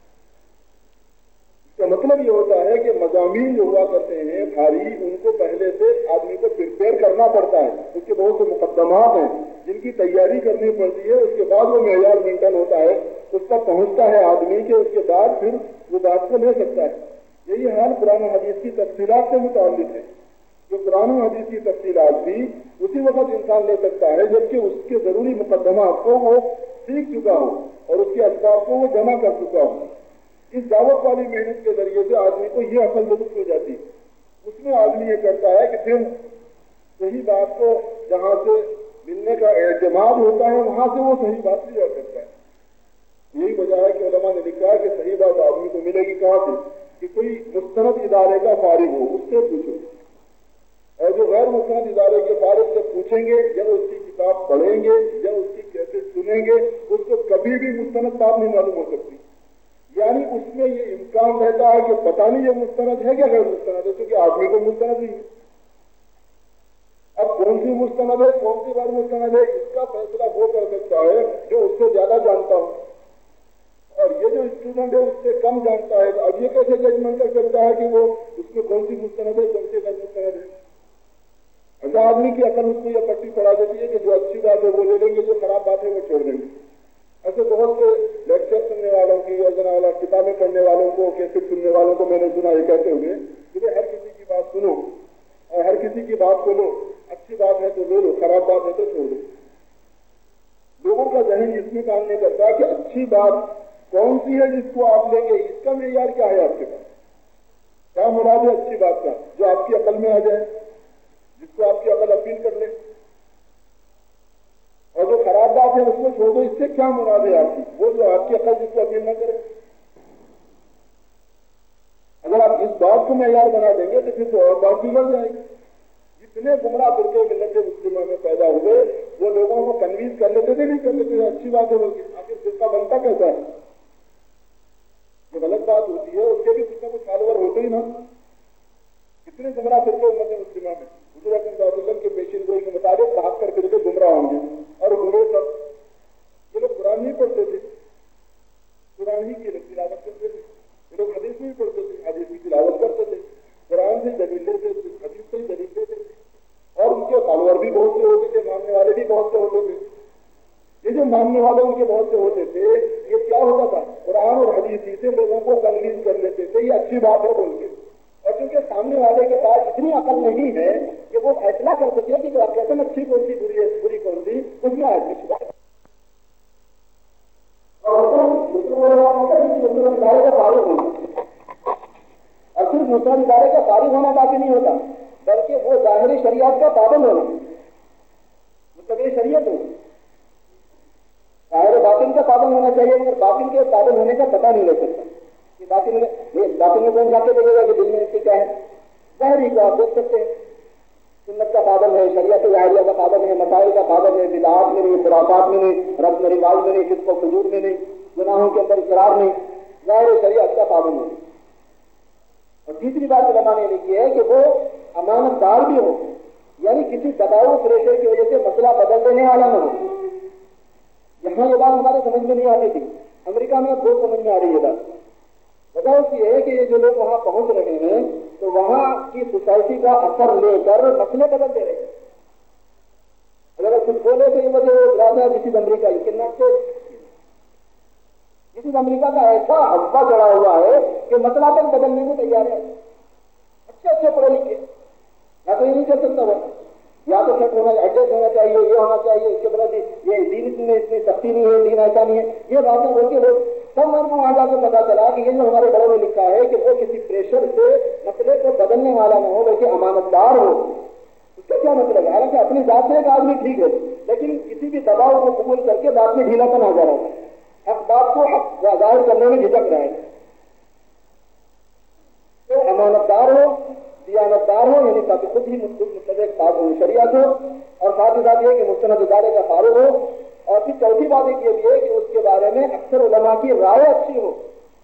اس کا مطلب یہ ہوتا ہے کہ مضامین جو ہوا کرتے ہیں بھاری ان کو پہلے سے آدمی کو پریپیئر کرنا پڑتا ہے. اس کے بہت سے مقدمات ہیں جن کی تیاری کرنی پڑتی ہے. اس کے بعد وہ معیار مینٹین ہوتا ہے اس پر پہنچتا ہے آدمی کے اس کے بعد پھر وہ بات کو لے سکتا ہے. یہی حال قرآن حدیث کی تفصیلات سے متعلق ہے. جو قرآن حدیث کی تفصیلات بھی اسی وقت انسان لے سکتا ہے جبکہ اس کے ضروری مقدمات کو وہ سیکھ چکا ہو اور اس کے اسباب کو وہ جمع کر چکا ہو. اس دعوت والی محنت کے ذریعے سے آدمی کو یہ عقل درست ہو جاتی ہے. اس میں آدمی یہ کرتا ہے کہ پھر صحیح بات کو جہاں سے ملنے کا اعتماد ہوتا ہے وہاں سے وہ صحیح بات لیا کرتا ہے. یہی وجہ ہے کہ علماء نے لکھا ہے کہ صحیح بات آدمی کو ملے گی کہاں سے کہ کوئی مستند ادارے کا فارغ ہو اس سے پوچھو. اور جو غیر مستند ادارے کے فارغ سے پوچھیں گے یا اس کی کتاب پڑھیں گے یا اس کی کیسے سنیں گے اس کو کبھی بھی مستند بات نہیں معلوم ہو سکتی. یعنی اس میں یہ امکان رہتا ہے کہ پتہ نہیں یہ مستند ہے کیا غیر مستند ہے کیونکہ آدمی کو مستند نہیں ہے. اب کون سی مستند ہے کون سی غیر مستند ہے اس کا فیصلہ وہ کر سکتا ہے جو اس سے زیادہ جانتا ہو اور یہ جو اسٹوڈنٹ ہے اس سے کم جانتا ہے. اب یہ کیسے ججمنٹ کر سکتا ہے کہ وہ اس میں کون سی مستند ہے کون سی غیر مستند ہے. ایسا آدمی کی عقل اس کو یہ پٹی پڑا دیتی ہے کہ جو اچھی بات ہے وہ لے لیں گے جو خراب بات ہے وہ چھوڑ دیں گے. ایسے بہت سے لیکچر سننے والوں کی اور جنا والا کتابیں پڑھنے والوں کو کیسے سننے والوں کو میں نے سنا یہ کہتے ہوئے کہ ہر کسی کی بات سنو اور ہر کسی کی بات کو لو. اچھی بات ہے تو لے لو خراب بات ہے تو چھوڑ دو. لوگوں کا ذہن اس میں کام نہیں کرتا کہ اچھی بات کون سی ہے جس کو آپ لیں گے اس کا معیار کیا ہے آپ کے پاس کیا مراد ہے اچھی بات کا جو آپ کی عقل میں آ جائے جس کو آپ کی عقل اپیل کر لے اور جو خراب بات ہے اس کو چھوڑ دو اس سے کیا مراد ہے آپ کی وہ جو آپ کی عقل جس کو اپیل نہ کرے. اگر آپ اس بات کو معیار بنا دیں گے تو پھر تو اور بات بگڑ جائے گی. جتنے گمراہ فرقے ملت مسلمہ میں پیدا ہوئے وہ لوگوں کو کنوینس کر لیتے تھے نہیں کر لیتے تھے اچھی بات ہے بلکہ آخر فرقہ بنتا کیسا ہے جو غلط بات ہوتی ہے اس کے بھی کچھ نہ کچھ فالوور ہوتے ہی نا. کتنے گمراہ فرقے امت مسلمہ میں حضور اکرم صلی اللہ علیہ وسلم کے پیشین گوئی کے مطابق بہتر فرقے گمراہ ہوں گے اور گروہ سب یہ لوگ قرآن نہیں پڑھتے تھے قرآن ہی کی تلاوت کرتے تھے. یہ لوگ حدیث نہیں پڑھتے تھے حدیث کی تلاوت کرتے تھے قرآن سے دلیل لیتے تھے حدیث سے دلیل لیتے تھے اور ان کے فالوور بھی بہت سے ہوتے تھے ماننے والے بھی بہت سے ہوتے تھے. یہ جو ماننے والے ان کے بہت سے ہوتے تھے یہ کیا ہوتا تھا قرآن اور حدیث ہی سے لوگوں کو کنوینس کر لیتے تھے یہ اچھی بات ہے بول کے. اور کیونکہ سامنے والے کے پاس اتنی عقل نہیں ہے کہ وہ فیصلہ کر سکے کہ جو آپ کہتے ہیں اچھی کون سی بری ہے بری کون سی اس میں آج کچھ بات ادارے کا فارغ ہونا اور صرف مسلم ادارے کا فارغ ہونا کافی نہیں ہوتا بلکہ وہ ظاہری شریعت کا پابند ہونا مطلب یہ شریعت ہو ظاہر باطن کا پابند ہونا چاہیے مگر باطن کے پابند ہونے کا پتہ نہیں لے سکتا کہ باطن میں باطن میں کون جا کے دیکھے گا کہ دل میں اس کی کیا ہے. ظاہری کو آپ دیکھ سکتے ہیں سنت کا پابند ہے شریعت ظاہریہ کا پابند ہے مسائل کا پابند ہے بدعات میں نہیں خرافات میں نہیں رسم رواج میں نہیں فسق و فجور میں نہیں گناہوں کے اندر اقرار نہیں ظاہر شریعت کا پابند ہے. اور تیسری بات علماء نے لکھی ہے کہ وہ امانت دار بھی ہو یعنی کسی دباؤ پریشر کی وجہ سے مسئلہ بدل دینے والا نہ ہو. یہاں یہ بات ہمارے سمجھ میں نہیں آتی تھی امریکہ میں اب بہت سمجھ میں آ رہی ہے بات. وجہ اس کی ہے کہ یہ جو لوگ وہاں پہنچ رہے ہیں تو وہاں کی سوسائٹی کا اثر لے کر مسئلے بدل دے رہے ہیں. اگر کچھ بولے تو یہ وجہ راجا جسی امریکہ کتنا کسی امریکہ کا ایسا حصہ چڑھا ہوا ہے کہ مسئلہ تک بدلنے کو تیار ہے. اچھے اچھے پڑھے لکھے یا تو یہ نہیں کر سکتا وہ، یا تو سیٹ ہونا ایڈجسٹ ہونا چاہیے، یہ ہونا چاہیے، اس کے بعد یہ دین میں اتنی سختی نہیں ہے، دین ایسا نہیں ہے، یہ باتیں بول کے لوگ سب میرے کو وہاں جا کے پتا چلا کہ یہ جو ہمارے بڑوں میں لکھا ہے کہ وہ کسی پریشر سے مسئلے کو بدلنے والا نہ ہو بلکہ امانت دار ہو، اس کا کیا مطلب ہے؟ حالانکہ اپنی ذات سے ایک آدمی ٹھیک ہے لیکن کسی بھی دباؤ کو قبول کر کے بات میں ڈھیلا پن آ جا رہا ہے، حق بات کو حق ظاہر کرنے میں جھجک رہا ہے. تو امانت دار ہو، دیانت دار ہو، یعنی تاکہ خود ہی مطلب شریعت ہو، اور ساتھ ہی ساتھ یہ کہ مستند ادارے کا فارغ ہو. اور پھر چوتھی بات ایک یہ بھی ہے کہ اس کے بارے میں اکثر علماء کی رائے اچھی ہو.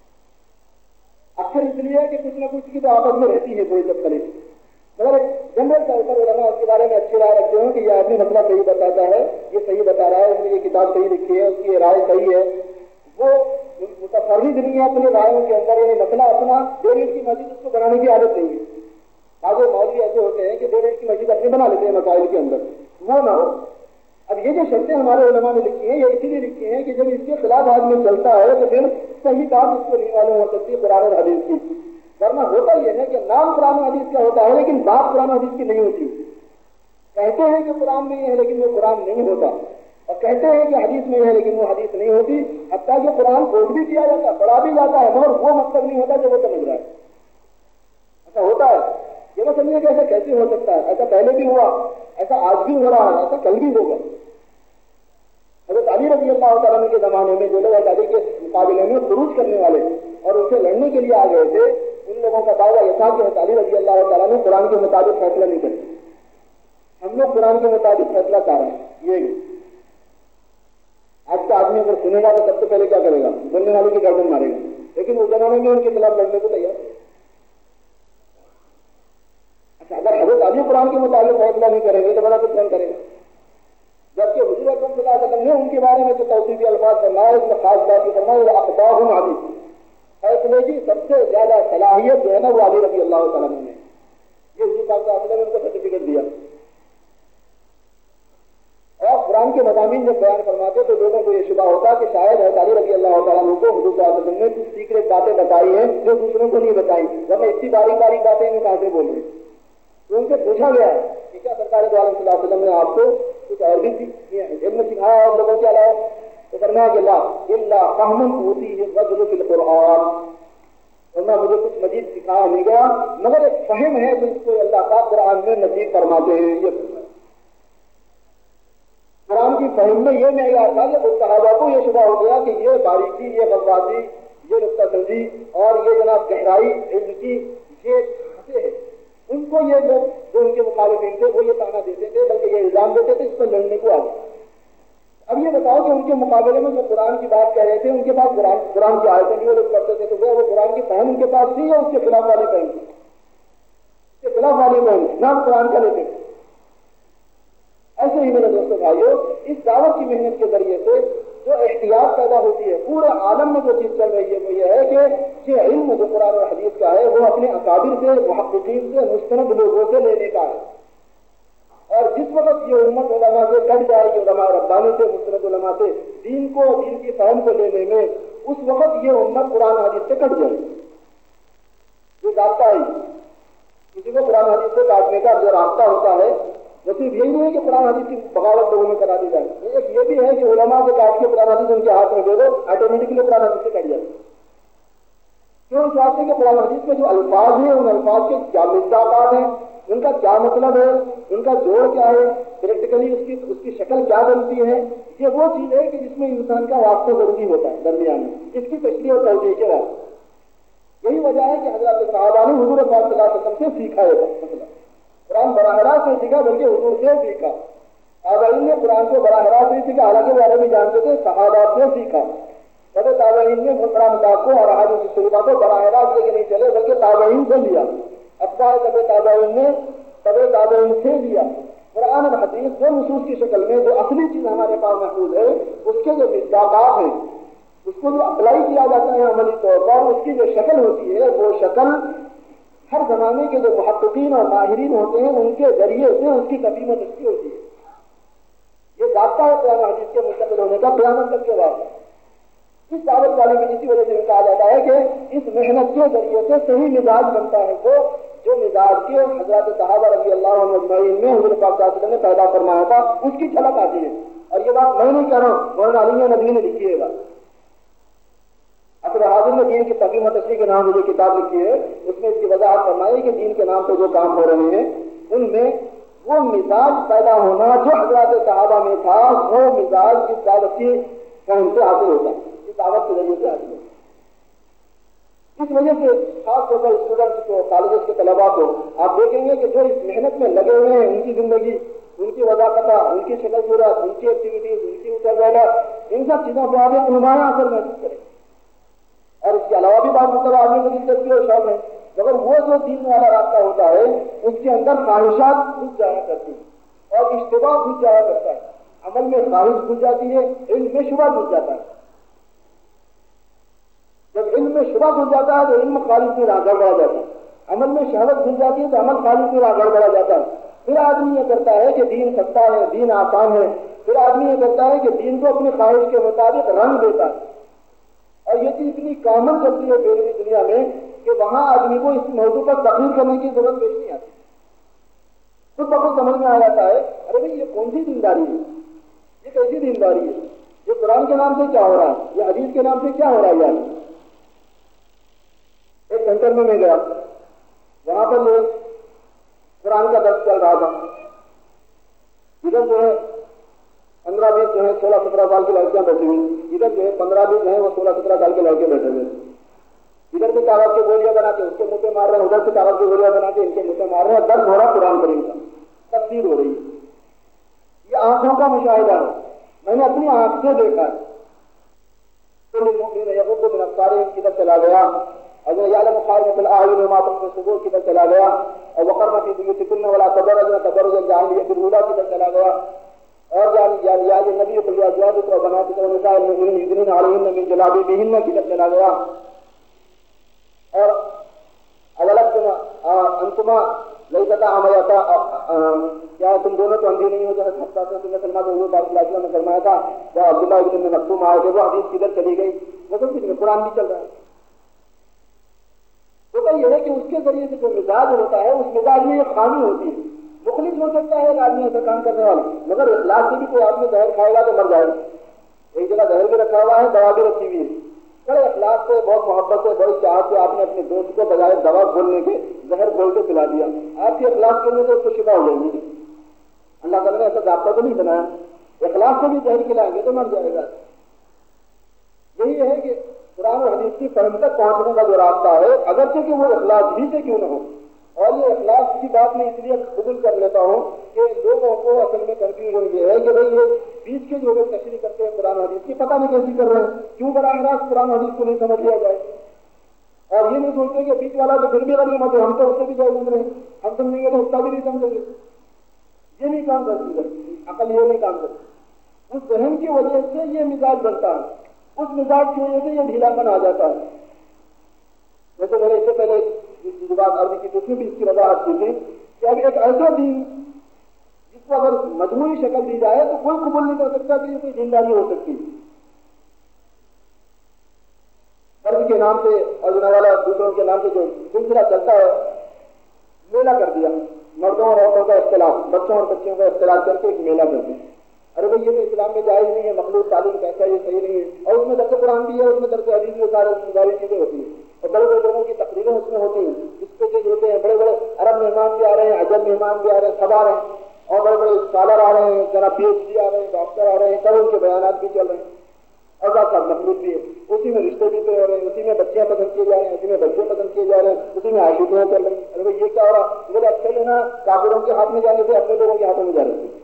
اکثر اس لیے کہ کچھ نہ کچھ کی تو آپس میں رہتی ہے کوئی جب کرے، مگر جنرل طور پر علماء اس کے بارے میں اچھی رائے رکھتے ہیں کہ یہ آدمی مسئلہ صحیح بتاتا ہے، یہ صحیح بتا رہا ہے، اس نے یہ کتاب صحیح لکھی ہے، اس کی رائے صحیح ہے. وہ متفرد نہیں ہے اپنی رائےوں کے اندر، یعنی مسئلہ اپنا ڈیڑھ انچ کی مسجد اس کو بنانے کی عادت نہیں ہے. بعض مولوی ایسے ہوتے ہیں کہ ڈیڑھ انچ کی مسجد اپنی بنا لیتے ہیں مسائل کے اندر، وہ نہ ہو. اب یہ جو شرطیں ہمارے علماء نے لکھی ہیں یہ اسی لیے لکھی ہیں کہ جب اس کے خلاف آدمی چلتا ہے تو پھر صحیح بات اس کو نہیں معلوم ہو سکتی قرآن اور حدیث کی. ورنہ ہوتا یہ ہے کہ نام قرآن حدیث کا ہوتا ہے لیکن بات قرآن حدیث کی نہیں ہوتی. کہتے ہیں کہ قرآن میں یہ ہے لیکن وہ قرآن نہیں ہوتا، اور کہتے ہیں کہ حدیث میں یہ ہے لیکن وہ حدیث نہیں ہوتی. حتیٰ کہ قرآن کوٹ بھی کیا جاتا ہے، پڑھا بھی جاتا ہے، مگر وہ مطلب نہیں ہوتا جو وہ سمجھ رہا ہے. ایسا ہوتا ہے، یہ میں سمجھے کہ ایسا کیسے ہو سکتا ہے؟ ایسا پہلے بھی ہوا، ایسا آج بھی ہو رہا ہے، ایسا کل بھی ہوگا. حضرت علی رضی اللہ تعالیٰ عنہ کے زمانے میں جو لوگ علی کے مقابلے میں خروج کرنے والے اور اسے لڑنے کے لیے آ گئے تھے، ان لوگوں کا دعویٰ یہ تھا کہ حضرت علی رضی اللہ تعالیٰ نے قرآن کے مطابق فیصلہ نہیں کرتے، ہم لوگ قرآن کے مطابق فیصلہ کر رہے ہیں. یہ آج کا آدمی اگر سنے گا تو سب سے پہلے کیا کرے گا؟ بولنے والے کی گردن مارے گا. لیکن اس زمانے میں ان کے خلاف لڑنے کو تیار. اچھا، اگر حضرت علی قرآن کے مطابق فیصلہ نہیں کریں گے تو بڑا کچھ کون کرے گا؟ جبکہ حضور اکرم صلی اللہ علیہ وسلم نے ان کے بارے میں جو توصیفی الفاظ فرمائے اس میں خاص بات یہ فرمایا وہ اقداہم علی، فیصلے کی سب سے زیادہ صلاحیت جو ہے نا وہ علی رضی اللہ تعالیٰ نے، یہ حضور صاحب صلی اللہ علیہ وسلم نے ان کو سرٹیفکیٹ دیا. اور قرآن کے مضامین جب بیان فرماتے تو لوگوں کو یہ شبہ ہوتا کہ شاید حضرت علی رضی اللہ تعالیٰ عنہ کو حضور صلی اللہ علیہ وسلم نے کچھ سیکریٹ باتیں بتائی ہیں جو دوسروں کو نہیں بتائی، ورنہ اتنی باریک باریک باتیں انہیں کہاں سے بول رہے. تو ان سے پوچھا گیا کہ کیا سرکار دو عالم صلی اللہ علیہ وسلم نے آپ کو کچھ اور بھی علم سکھایا اور لوگوں کے علاوہ؟ تو فرمایا کہ لا الا فہم اوتیہ الرجل فی القرآن، ورنہ مجھے کچھ مزید سکھایا نہیں گیا مگر ایک فہم ہے جو اس کو اللہ کا قرآن میں نصیب فرماتے ہیں. یہ قرآن کی فہم میں یہ معیار تھا کہ صحابہ کو یہ شبہ ہو گیا کہ یہ باریکی، یہ غواصی، یہ نقطہ سنجی اور یہ جناب گہرائی علم کی یہ خطے ہیں. ان کو یہ لوگ جو ان کے مخالفین تھے وہ یہ تانا دیتے تھے، بلکہ یہ الزام دیتے تھے، اس پر لڑنے کو آگے. اب یہ بتاؤ کہ ان کے مقابلے میں جو قرآن کی بات کہہ رہے تھے ان کے پاس قرآن قرآن کی آیتیں نہیں وہ لوگ کرتے تھے، تو وہ قرآن کی فہم ان کے پاس تھی یا اس کے خلاف والے فہم تھی؟ اس کے خلاف والے فہم نام قرآن کا لیتے. ایسے ہی میرے دوستوں بھائیوں، اس دعوت کی محنت کے ذریعے سے جو احتیاط پیدا ہوتی ہے پورے عالم میں جو چیز چل رہی ہے وہ یہ ہے کہ یہ علم جو قرآن اور حدیث کا ہے وہ اپنے اکابر سے، محققین سے، مستند لوگوں سے لینے کا ہے. اور جس وقت یہ امت علماء سے کٹ جائے گی، علماء ربانی سے، مستند علماء سے دین کو، دین کی فہم کو لینے میں، اس وقت یہ امت قرآن حدیث سے کٹ جائے گی. یہ ضابطہ ہی کسی کو قرآن حدیث سے کاٹنے کا جو راستہ ہوتا ہے وہ صرف یہی نہیں ہے کہ قرآن حدیث کی بغاوت لوگوں میں کرا دی جائے، ایک یہ بھی ہے کہ علماء سے کاٹ کے قرآن حدیث ان کے ہاتھ میں دے دو، آٹومیٹکلی قرآن حدیث سے کٹ جائے. کیوں؟ اس واسطے کہ قرآن حدیث میں جو الفاظ ہیں ان الفاظ کے کیا مصداقات ہیں، ان کا کیا مطلب ہے، ان کا جوڑ کیا ہے، پریکٹیکلی اس کی اس کی شکل کیا بنتی ہے. یہ وہ چیز ہے کہ جس میں انسان کا واسطہ ضروری ہوتا ہے درمیان میں، اس کی تشریح اور توجیہ کے بعد. یہی وجہ ہے کہ حضرت صحابہ نے حضور صلی اللہ علیہ وسلم سے سیکھا ہے مسئلہ. قرآن براہ راست نہیں سیکھا بلکہ حضور سے سیکھا. تابعین نے قرآن کو براہ راست نہیں سیکھا، حالانکہ وہ عربی جانتے تھے، صحابہ سے سیکھا. تب تابعین نے قرآن پاک کو اور احادیث الشریفہ کو براہ راست لے کے نہیں چلے بلکہ تابعین سے لیا. اتباع تبع تابعین نے تبع تابعین سے لیا. قرآن اور حدیث وہ نصوص کی شکل میں جو اصلی چیز ہمارے پاس محفوظ ہے اس کے جو مصداقات ہیں، اس کو جو اپلائی کیا جاتا ہے عملی طور پر، اس کی جو شکل ہوتی ہے وہ شکل ہر زمانے کے جو محققین اور ماہرین ہوتے ہیں ان کے ذریعے سے اس کی قیمت اس کی ہوتی ہے. یہ ضابطہ ہے قرآن حدیث کے مستقل ہونے کا قیامت تک کے بعد. اس دعوت والے میں اسی وجہ سے کہا جاتا ہے کہ اس محنت کے ذریعے سے صحیح مزاج بنتا ہے وہ جو مزاج کے حضرات صحابہ رضی اللہ عنہ اجمعین میں حضور پاک صلی اللہ علیہ وسلم نے پیدا فرمایا تھا اس کی جھلک آتی ہے. اور یہ بات میں نہیں کہہ رہا ہوں، مولانا علی ندوی نے لکھی ہے. اصل حاضر نے دین کی تقویم و تشریح کے نام سے جو کتاب لکھی ہے اس میں اس کی وضاحت فرمائی کہ دین کے نام پہ جو کام ہو رہے ہیں ان میں وہ مزاج پیدا ہونا جو حضرات صحابہ میں تھا، وہ مزاج اس دعوت کی فہم سے حاصل ہوتا ہے، اس دعوت کے ذریعے سے حاصل ہوتا ہے. اس وجہ سے خاص طور پر اسٹوڈنٹس کو، کالجز کے طلباء کو آپ دیکھیں گے کہ جو اس محنت میں لگے ہوئے ہیں ان کی زندگی، ان کی وضاحت، ان کی شکل صورت، ان کی ایکٹیویٹیز، ان کی اتر بیٹھا، ان سب چیزوں پر آپ ایک نمایاں اثر محسوس کریں. اور اس کے علاوہ بھی بات مطلب آدمی کو دلچسپی اور شوق ہے، مگر وہ جو دین والا راستہ ہوتا ہے اس کے اندر خواہشات گھس جایا کرتی ہیں اور اشتباہ گھس جایا کرتا ہے. عمل میں خواہش گھس جاتی ہے، علم میں شبہ گھس جاتا ہے. جب علم میں شبہ گھس جاتا ہے تو علم خالص میں راہ گڑبڑا جاتا ہے. عمل میں شہوت گھس جاتی ہے تو عمل خالص میں راہ گڑبڑا جاتا ہے. پھر آدمی یہ کرتا ہے کہ دین سستا ہے، دین آسان ہے. پھر آدمی یہ کرتا ہے کہ دین کو اپنی خواہش کے مطابق رنگ دیتا ہے. اور یہ چیز اتنی کامن چلتی ہے پہلے دنیا میں کہ وہاں آدمی کو اس موضوع پر تقریر کرنے کی ضرورت پیش نہیں آتی. خود بخود سمجھ میں آ جاتا ہے ارے بھائی یہ کون سی دینداری ہے، یہ کیسی دینداری ہے، یہ قرآن کے نام سے کیا ہو رہا ہے، یہ حدیث کے نام سے کیا ہو رہا ہے. یار ایک سینٹر میں میں گیا، وہاں پر جو قرآن کا درس چل رہا تھا. ادھر جو ہے پندرہ بیس جو ہے سولہ سترہ سال کی لڑکیاں بیٹھی ہوئی، ادھر جو ہے پندرہ بیس جو ہے وہ سولہ سترہ سال کے لڑکے بیٹھے ہوئے. ادھر سے کاغذ کی گولیاں بنا کے اس کے منہ پہ مار رہے ہیں، ادھر سے کاغذ کی گولیاں بنا کے ان کے منہ پہ مار رہے ہیں. درد ہو رہا قرآن کریم کا، تفسیر ہو رہی ہے. یہ آنکھوں کا مشاہدہ ہے، میں نے اپنی آنکھ سے دیکھا ہے. تو من ابصارہم کدھر چلا گیا، اگر یعلم خائنۃ الاعین وما تخفی الصدور کدھر چلا گیا، اور وقرن فی بیوتکن ولا تبرجن تبرج الجاہلیۃ الاولی کدھر چلا گیا. اور جان یا نبی صلی اللہ علیہ وسلم بنات النساء المؤمنین یدنین علیہن من جلابیبہن کدھر چلا گیا. اور اولکتما انتما لیستا عمیتا، کیا تم دونوں تو اندھی نہیں ہو جیسے حتیٰ سے تم نے سلمان حضور صلی اللہ علیہ وسلم نے فرمایا تھا جب عبداللہ ابن مکتوم آئے تھے وہ حدیث کدھر چلی گئی. وہ سب کچھ قرآن بھی چل رہا ہے. ہوتا یہ ہے کہ اس کے ذریعے سے جو مزاج ہوتا ہے اس مزاج میں یہ خامی ہوتی ہے. مخلص ہو سکتا ہے ایک آدمی ایسا کام کرنے والا، مگر اخلاق سے بھی کوئی آدمی زہر کھائے گا تو مر جائے گا. ایک جگہ زہر بھی رکھا ہوا ہے، دوا بھی رکھی ہوئی ہے. بڑے اخلاق سے، بہت محبت سے، بڑی چاہت سے آپ نے اپنے دوست کو بجائے دوا بولنے کے زہر بول کے پلا دیا. آپ کے اخلاق کے لیے تو اس کو شفا ہو جائے گی. اللہ تعالیٰ نے ایسا ضابطہ تو نہیں بنایا. اخلاق سے بھی زہر کھلائیں گے تو مر جائے گا. یہی ہے کہ قرآن اور حدیث کی فہم تک پہنچنے کا جو راستہ ہے، اگرچہ کہ وہ اخلاق ہی سے کیوں نہ ہو. اور یہ اخلاق کی بات میں اس لیے قبول کر لیتا ہوں کہ لوگوں کو اصل میں کنفیوژن یہ ہے کہ بھائی یہ بیچ کے جو لوگ تشریح کرتے ہیں قرآن حدیث کی، پتہ نہیں کیسی کر رہے ہیں، کیوں براہ راست قرآن حدیث کو نہیں سمجھ لیا جائے. اور یہ نہیں سوچتے کہ بیچ والا تو پھر بھی غنیمت ہے، ہم تو اس سے بھی جائے گزرے ہیں، ہم سمجھیں گے تو اس کا بھی نہیں سمجھیں گے. یہ نہیں کام کرتی، عقل یہ نہیں کام کرتی. اس ذہن کی وجہ سے یہ مزاج بنتا ہے، اس مزاج کی وجہ سے یہ ڈھیلا پن آ جاتا ہے. ویسے میں نے اس سے پہلے جو بات عرضی کی تو اس میں بھی اس کی وضاحت کی تھی کہ اب ایک ایسا دین جس کو اگر مجموعی شکل دی جائے تو کوئی قبول نہیں کر سکتا کہ یہ کوئی دینداری ہو سکتی. فرض کے نام سے اور جنا والا دوسروں کے نام سے جو سلسلہ چلتا ہے، میلہ کر دیا، مردوں اور عورتوں کا اختلاف، بچوں اور بچیوں کا اختلاف کر کے ایک میلہ کر دیا. ارے بھائی یہ تو اسلام میں جائز نہیں ہے، مخلوق تعلیم کیسا یہ صحیح نہیں ہے. اور اس میں درس قرآن بھی ہے، اس میں درس حدیث میں سارے ساری چیزیں ہوتی ہیں، اور بڑے بڑے لوگوں کی تقریریں اس میں ہوتی ہیں. اس پہ جو ہوتے ہیں بڑے بڑے عرب مہمان بھی آ رہے ہیں، عجب مہمان بھی آ رہے ہیں، سب آ رہے ہیں، اور بڑے بڑے اسکالر آ رہے ہیں، ذرا پی ایچ ڈی آ رہے ہیں، ڈاکٹر آ رہے ہیں، سب ان کے بیانات بھی چل رہے ہیں. اور بات سب مخلوق بھی ہے، اسی میں رشتے بھی پہ ہو رہے ہیں، اسی میں بچیاں پسند کیے جا رہے ہیں، اسی میں بچے پسند کیے جا رہے ہیں، اسی میں عاشقیاں چل رہی ہیں. ارے بھائی یہ کیا ہو رہا؟ بولے اچھا لینا کافروں کے ہاتھ میں جانے سے اپنے لوگوں کے ہاتھوں میں جا رہے تھے.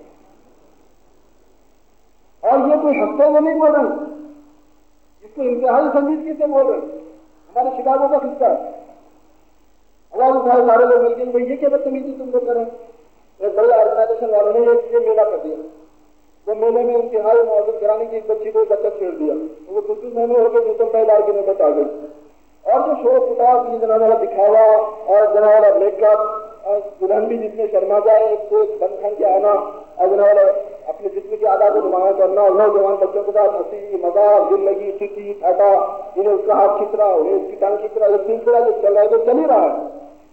اور یہ کوئی ہفتے میں نہیں بول رہے ہیں، اس کو انتہائی سنجیدگی سے بول رہے ہیں. ہمارے شکاگو کا قصہ ہے، آواز اٹھائے سارے لوگ مل کے بھائی یہ کیا بدتمیزی تم لوگ کریں. ایک بڑے آرگنائزیشن والوں نے یہ میلہ کر دیا. وہ میلے میں انتہائی معذور کرانے کی ایک بچی کو بچہ چھیڑ دیا، وہ کچھ مہینے ہو گئے جو تو پہلے کی نوبت آ گئی. اور جو شور پٹاس یہ جناب والا دکھاوا اور جناب والا میک اپ اور دلہن بھی جس میں شرما جائے ایک تو ایک بند کھان کے آنا اور جناب والا اپنے جسم کی اعداد کو نمایاں کرنا اور نوجوان بچوں کے ساتھ ہنسی مذاق دل لگی ٹھیکی ٹھاٹا، انہیں اس کا ہاتھ کھینچ رہا انہیں اس کی ٹانگ کھینچ رہا، یہ سلسلہ جو چل رہا ہے جو چل ہی رہا ہے.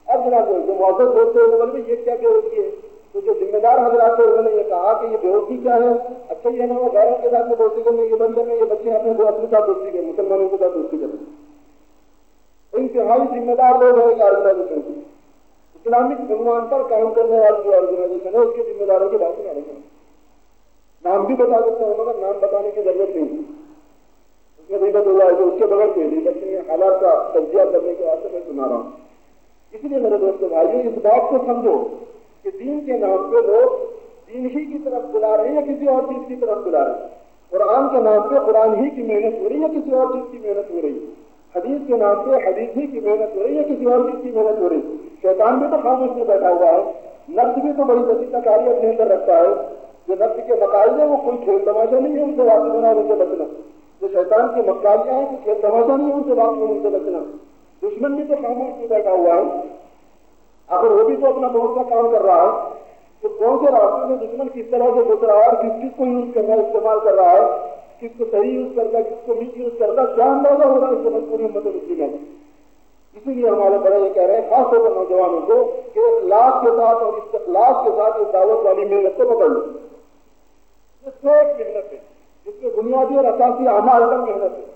اب جناب جو معذرت بولتے ہیں بولے یہ کیا بیوقوفی ہے؟ تو جو ذمہ دار حضرات تھے انہوں نے یہ کہا کہ یہ بیوقوفی کیا ہے؟ اچھا یہ نا وہ غیروں کے ساتھ میں دوستی کرنے یہ بند کرنے، یہ بچے اپنے اپنے ساتھ دوستی کریں، مسلمانوں کے ساتھ دوستی کریں. انتہائی ذمہ دار لوگ ہیں آرگنائزیشن کی. اسلامک عنوان پر کام کرنے والی جو آرگنائزیشن ہے اس کے ذمہ داروں کی بات نہیں آ رہی. نام بھی بتا دیتے ہیں مگر نام بتانے کی ضرورت نہیں. اس میں غیبت ہو جائے تو اس کے بغیر کوئی غیبت نہیں ہے. حالات کا تجزیہ کرنے کے واسطے میں سنا رہا ہوں. اسی لیے میرے دوستوں بھائیوں اس بات کو سمجھو کہ دین کے نام پہ لوگ دین ہی کی طرف بلا رہے ہیں یا کسی اور چیز کی طرف بلا رہے ہیں. قرآن کے نام پہ قرآن ہی کی محنت ہو رہی ہے یا کسی اور چیز کی محنت ہو رہی ہے. حدیث کے نام پہ حدیث ہی کی محنت ہو رہی ہے یا کسی اور چیز کی محنت ہو رہی ہے. شیطان بھی تو خاموش میں بیٹھا ہوا ہے. نفس بھی تو بڑی وسیع کاری اپنے اندر رکھتا ہے. جو نفس کے مقاصد ہے وہ کوئی کھیل تماشا نہیں ہے ان سے واقف ہونا ان سے بچنا. جو شیطان کی مکاریاں ہیں وہ کھیل تماشا نہیں ہے ان سے واقف ہونا ان سے بچنا. دشمن بھی تو خاموش میں بیٹھا ہوا ہے. اگر وہ بھی تو اپنا بہت سا کام کر رہا ہے تو کون سے راستے میں دشمن کس طرح سے گزر رہا ہے اور کس چیز کو یوز کر رہا ہے استعمال کر رہا ہے، کس کو صحیح یوز کرتا ہے کس کو نہیں یوز کرتا، کیا اندازہ ہو رہا ہے اس سے مجبوری امت مسلمہ ہے. اسی لیے ہمارے بڑے یہ کہہ رہے ہیں خاص طور پر نوجوانوں کو کہ اخلاص کے ساتھ اور استخلاص کے ساتھ اس دعوت والی محنت کو پکڑ لو. یہ سو ایک محنت ہے جس میں بنیادی اور اساسی اعمال پر محنت ہے.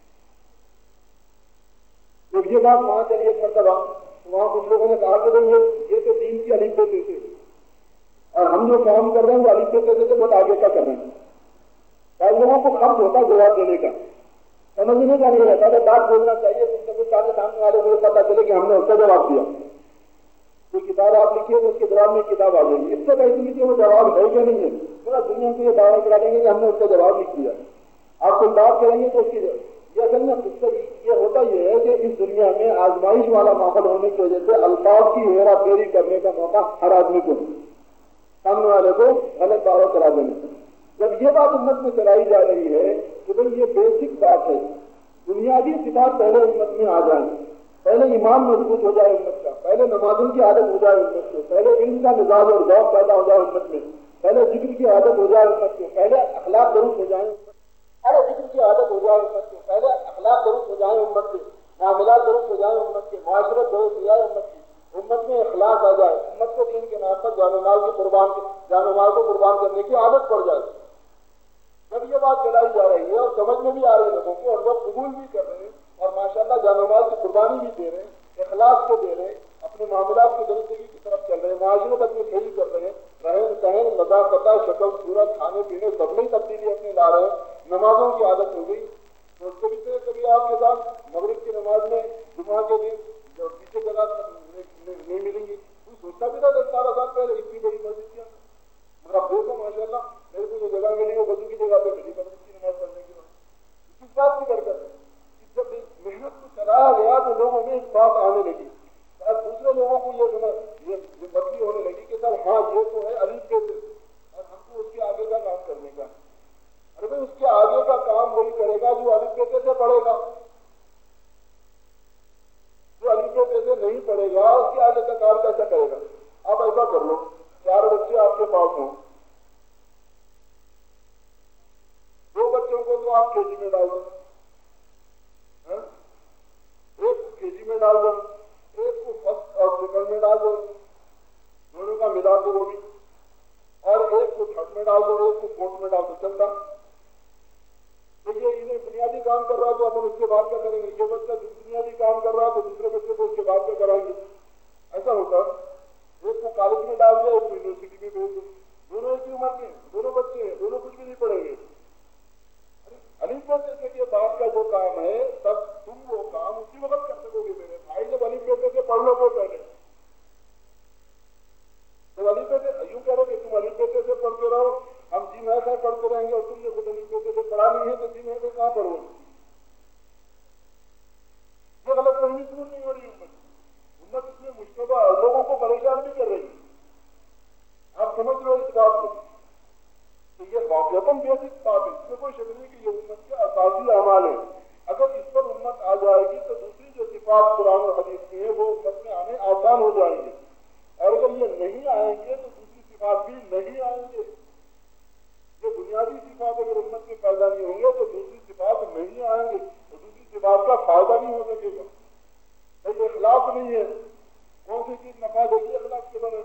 جب یہ بات وہاں چلی ایک مرتبہ وہاں کچھ لوگوں نے کہا کہ یہ تو دین کی علیف پہ تھے اور ہم جو کام کر رہے ہیں وہ علیف پہ سے بہت آگے کا کر رہے ہیں. بعض لوگوں کو خط ہوتا جواب دینے کا سمجھنے کا نہیں رہتا. اگر بات بولنا چاہیے تو کچھ آگے سامنے والے کو پتا چلے کہ ہم نے اس کا جواب دیا. کوئی کتاب آپ لکھیے تو اس کے جواب میں کتاب آ جائے گی. اس سے کہتے ہیں کہ وہ جواب ہے کہ نہیں ہے. پورا دنیا کو یہ دعویٰ کرا دیں گے کہ ہم نے اس کا جواب لکھ دیا. آپ کوئی بات کریں گے تو اس کی یہ اصل میں یہ ہوتا یہ ہے کہ اس دنیا میں آزمائش والا ماحول ہونے کی وجہ سے الفاظ کی ہیرا پھیری کرنے کا موقع ہر آدمی کو سامنے والے کو غلط دعویٰ کرا دینے. جب یہ بات امت میں چلائی جا رہی ہے کہ بھائی یہ بیسک بات ہے، بنیادی صفات پہلے امت میں آ جائیں، پہلے ایمان مضبوط ہو جائے امت کا، پہلے نمازوں کی عادت ہو جائے امت کو، پہلے علم کا مزاج اور ذوق پیدا ہو جائے امت میں، پہلے ذکر کی عادت ہو جائے امت کو، پہلے اخلاق درست ہو جائیں، پہلے ذکر کی عادت ہو جائے امت کو، پہلے اخلاق درست ہو جائے امت کے، معاملات درست ہو جائے امت کے، معاشرت درست ہو جائے امت کی، امت میں اخلاق آ جائے، امت کو دین کے نام پر جان و مال کی قربان جان و مال کو قربان کرنے کی عادت پڑ جائے. جب یہ بات چلائی جا رہی ہے اور سمجھ میں بھی آ رہی ہے لوگوں کو اور لوگ قبول بھی کر رہے ہیں اور ماشاءاللہ جان و مال کی قربانی بھی دے رہے ہیں، اخلاق کو دے رہے ہیں، اپنے معاملات کی درستگی کی طرف چل رہے ہیں، معاشرت اپنی صحیح کر رہے ہیں، رہن سہن نظافت شکل صورت کھانے پینے سب میں تبدیلی اپنے لا رہے ہیں، نمازوں کی عادت ہو گئی. تو کبھی سے کبھی آپ کے ساتھ مغرب کی نماز میں جمعہ کے دن جو پیچھے جگہ نہیں ملیں گی تو سوچتا بھی تھا دس بارہ سال پہلے اتنی بڑی مسجد کیا مگر اب دیکھو ماشاء اللہ میرے کو جو جگہ ملی وہ بدو کی جگہ پہ ملی مسجد کی نماز پڑھنے کی. کس بات کی برکت ہے؟ جب محنت کو چلایا گیا تو لوگوں میں اس بات آنے لگی، اب دوسرے لوگوں کو یہ سمجھ یہ مطلب ہونے لگی کہ سر ہاں یہ تو ہے علی پہ سے اور ہم کو اس کے آگے کا کام کرنے کا. ارے بھائی اس کے آگے کا کام وہی کرے گا جو علی پہ سے پڑھے گا. جو علی پہ سے نہیں پڑھے گا اس کے آگے کا کام کیسا کرے گا؟ آپ ایسا کر لو چار بچے آپ کے پاس ہوں، دو بچوں کو تو آپ کے جی میں ڈال دو، ایک کے جی میں ڈال دو، ایک کو فرسٹ اور سیکنڈ میں ڈال دو، دونوں کا ملا دو وہ بھی، اور ایک کو تھرڈ میں ڈال دو، ایک کو فورتھ میں ڈال دو. چلتا تو یہ انہیں بنیادی کام کر رہا تو اپن اس کے بعد کیا کریں گے؟ یہ بچہ بنیادی کام کر رہا تو دوسرے بچے کو اس کے بعد کیا کرائیں گے؟ ایسا ہوتا ایک کو کالج میں ڈال دیا ایک کو یونیورسٹی میں بھیج دو، دونوں ایک ہی عمر کے دونوں بچے ہیں، دونوں کچھ بھی نہیں پڑھیں گے. علی پیسے کے بعد کا جو کام ہے تب تم وہ کام اسی وقت کر سکو گے. میرے بھائی جب علی پیسے سے پڑھ لو گے پہلے تو علی پیسے یوں کہہ رہے کہ تم علی پیسے سے پڑھتے رہو، ہم جی میں سے پڑھتے رہیں گے اور تم نے خود علی پیسے سے پڑھا نہیں ہے تو جی میں سے کہاں پڑھو گے؟ یہ غلط فہمی شروع نہیں ہو رہی امت امت اس میں مشتبہ لوگوں کو پریشان بھی کر رہی ہے. آپ سمجھ لو اس بات کو تو یہ واقعتاً بیسک بات ہے، اس میں کوئی شک نہیں کہ یہ امت کے اساسی اعمال ہیں. اگر اس پر امت آ جائے گی تو دوسری جو صفات قرآن و حدیث کی ہیں وہ امت میں آنے آسان ہو جائیں گے، اور اگر یہ نہیں آئیں گے تو دوسری صفات بھی نہیں آئیں گے. یہ بنیادی صفات اگر امت میں پیدا نہیں ہوں گے تو دوسری صفات نہیں آئیں گے، اور دوسری صفات کا فائدہ نہیں ہو سکے گا. یہ اخلاق نہیں ہے کون سی چیز نفع دیگی اخلاق کے بغیر؟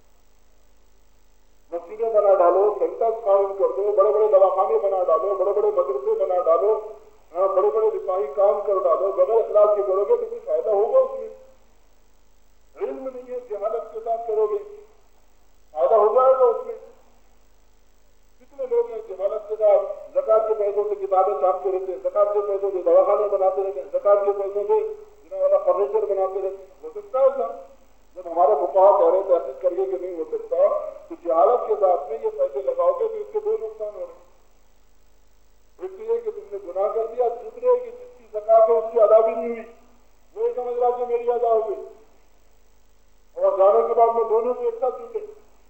مسجدیں بنا ڈالو، سینٹرز قائم کر دو، بڑے بڑے دواخانے بنا ڈالو، بڑے بڑے مدرسے بنا ڈالو، بڑے بڑے دفاعی کام کر ڈالو، بغیر اخلاق کے کرو گے تو کوئی فائدہ ہوگا اس میں؟ علم نہیں ہے، جہالت کے ساتھ کرو گے فائدہ ہو جائے گا اس میں؟ کتنے لوگ ہیں جہالت کے ساتھ زکات کے پیسوں سے کتابیں چھاپتے رہتے ہیں، زکات کے پیسوں سے دواخانے بناتے رہتے ہیں، زکات کے پیسوں سے جنہوں والا فرنیچر بناتے رہتے ہیں. ہو سکتا ہے ایسا؟ جب ہمارے فقہا کہہ رہے تحقیق کریے کہ نہیں ہو سکتا، تو جہالت کے ساتھ میں یہ پیسے لگاؤ گے تو اس کے دو نقصان ہو رہے ہیں. ایک تو یہ کہ تم نے گناہ کر دیا، دوسرے کہ جس کی زکات ہے اس کی ادا بھی نہیں ہوئی، وہ سمجھ رہا کہ میری ادا ہو گئی، اور جانے کے بعد میں دونوں کو ایک ساتھ جھوٹے.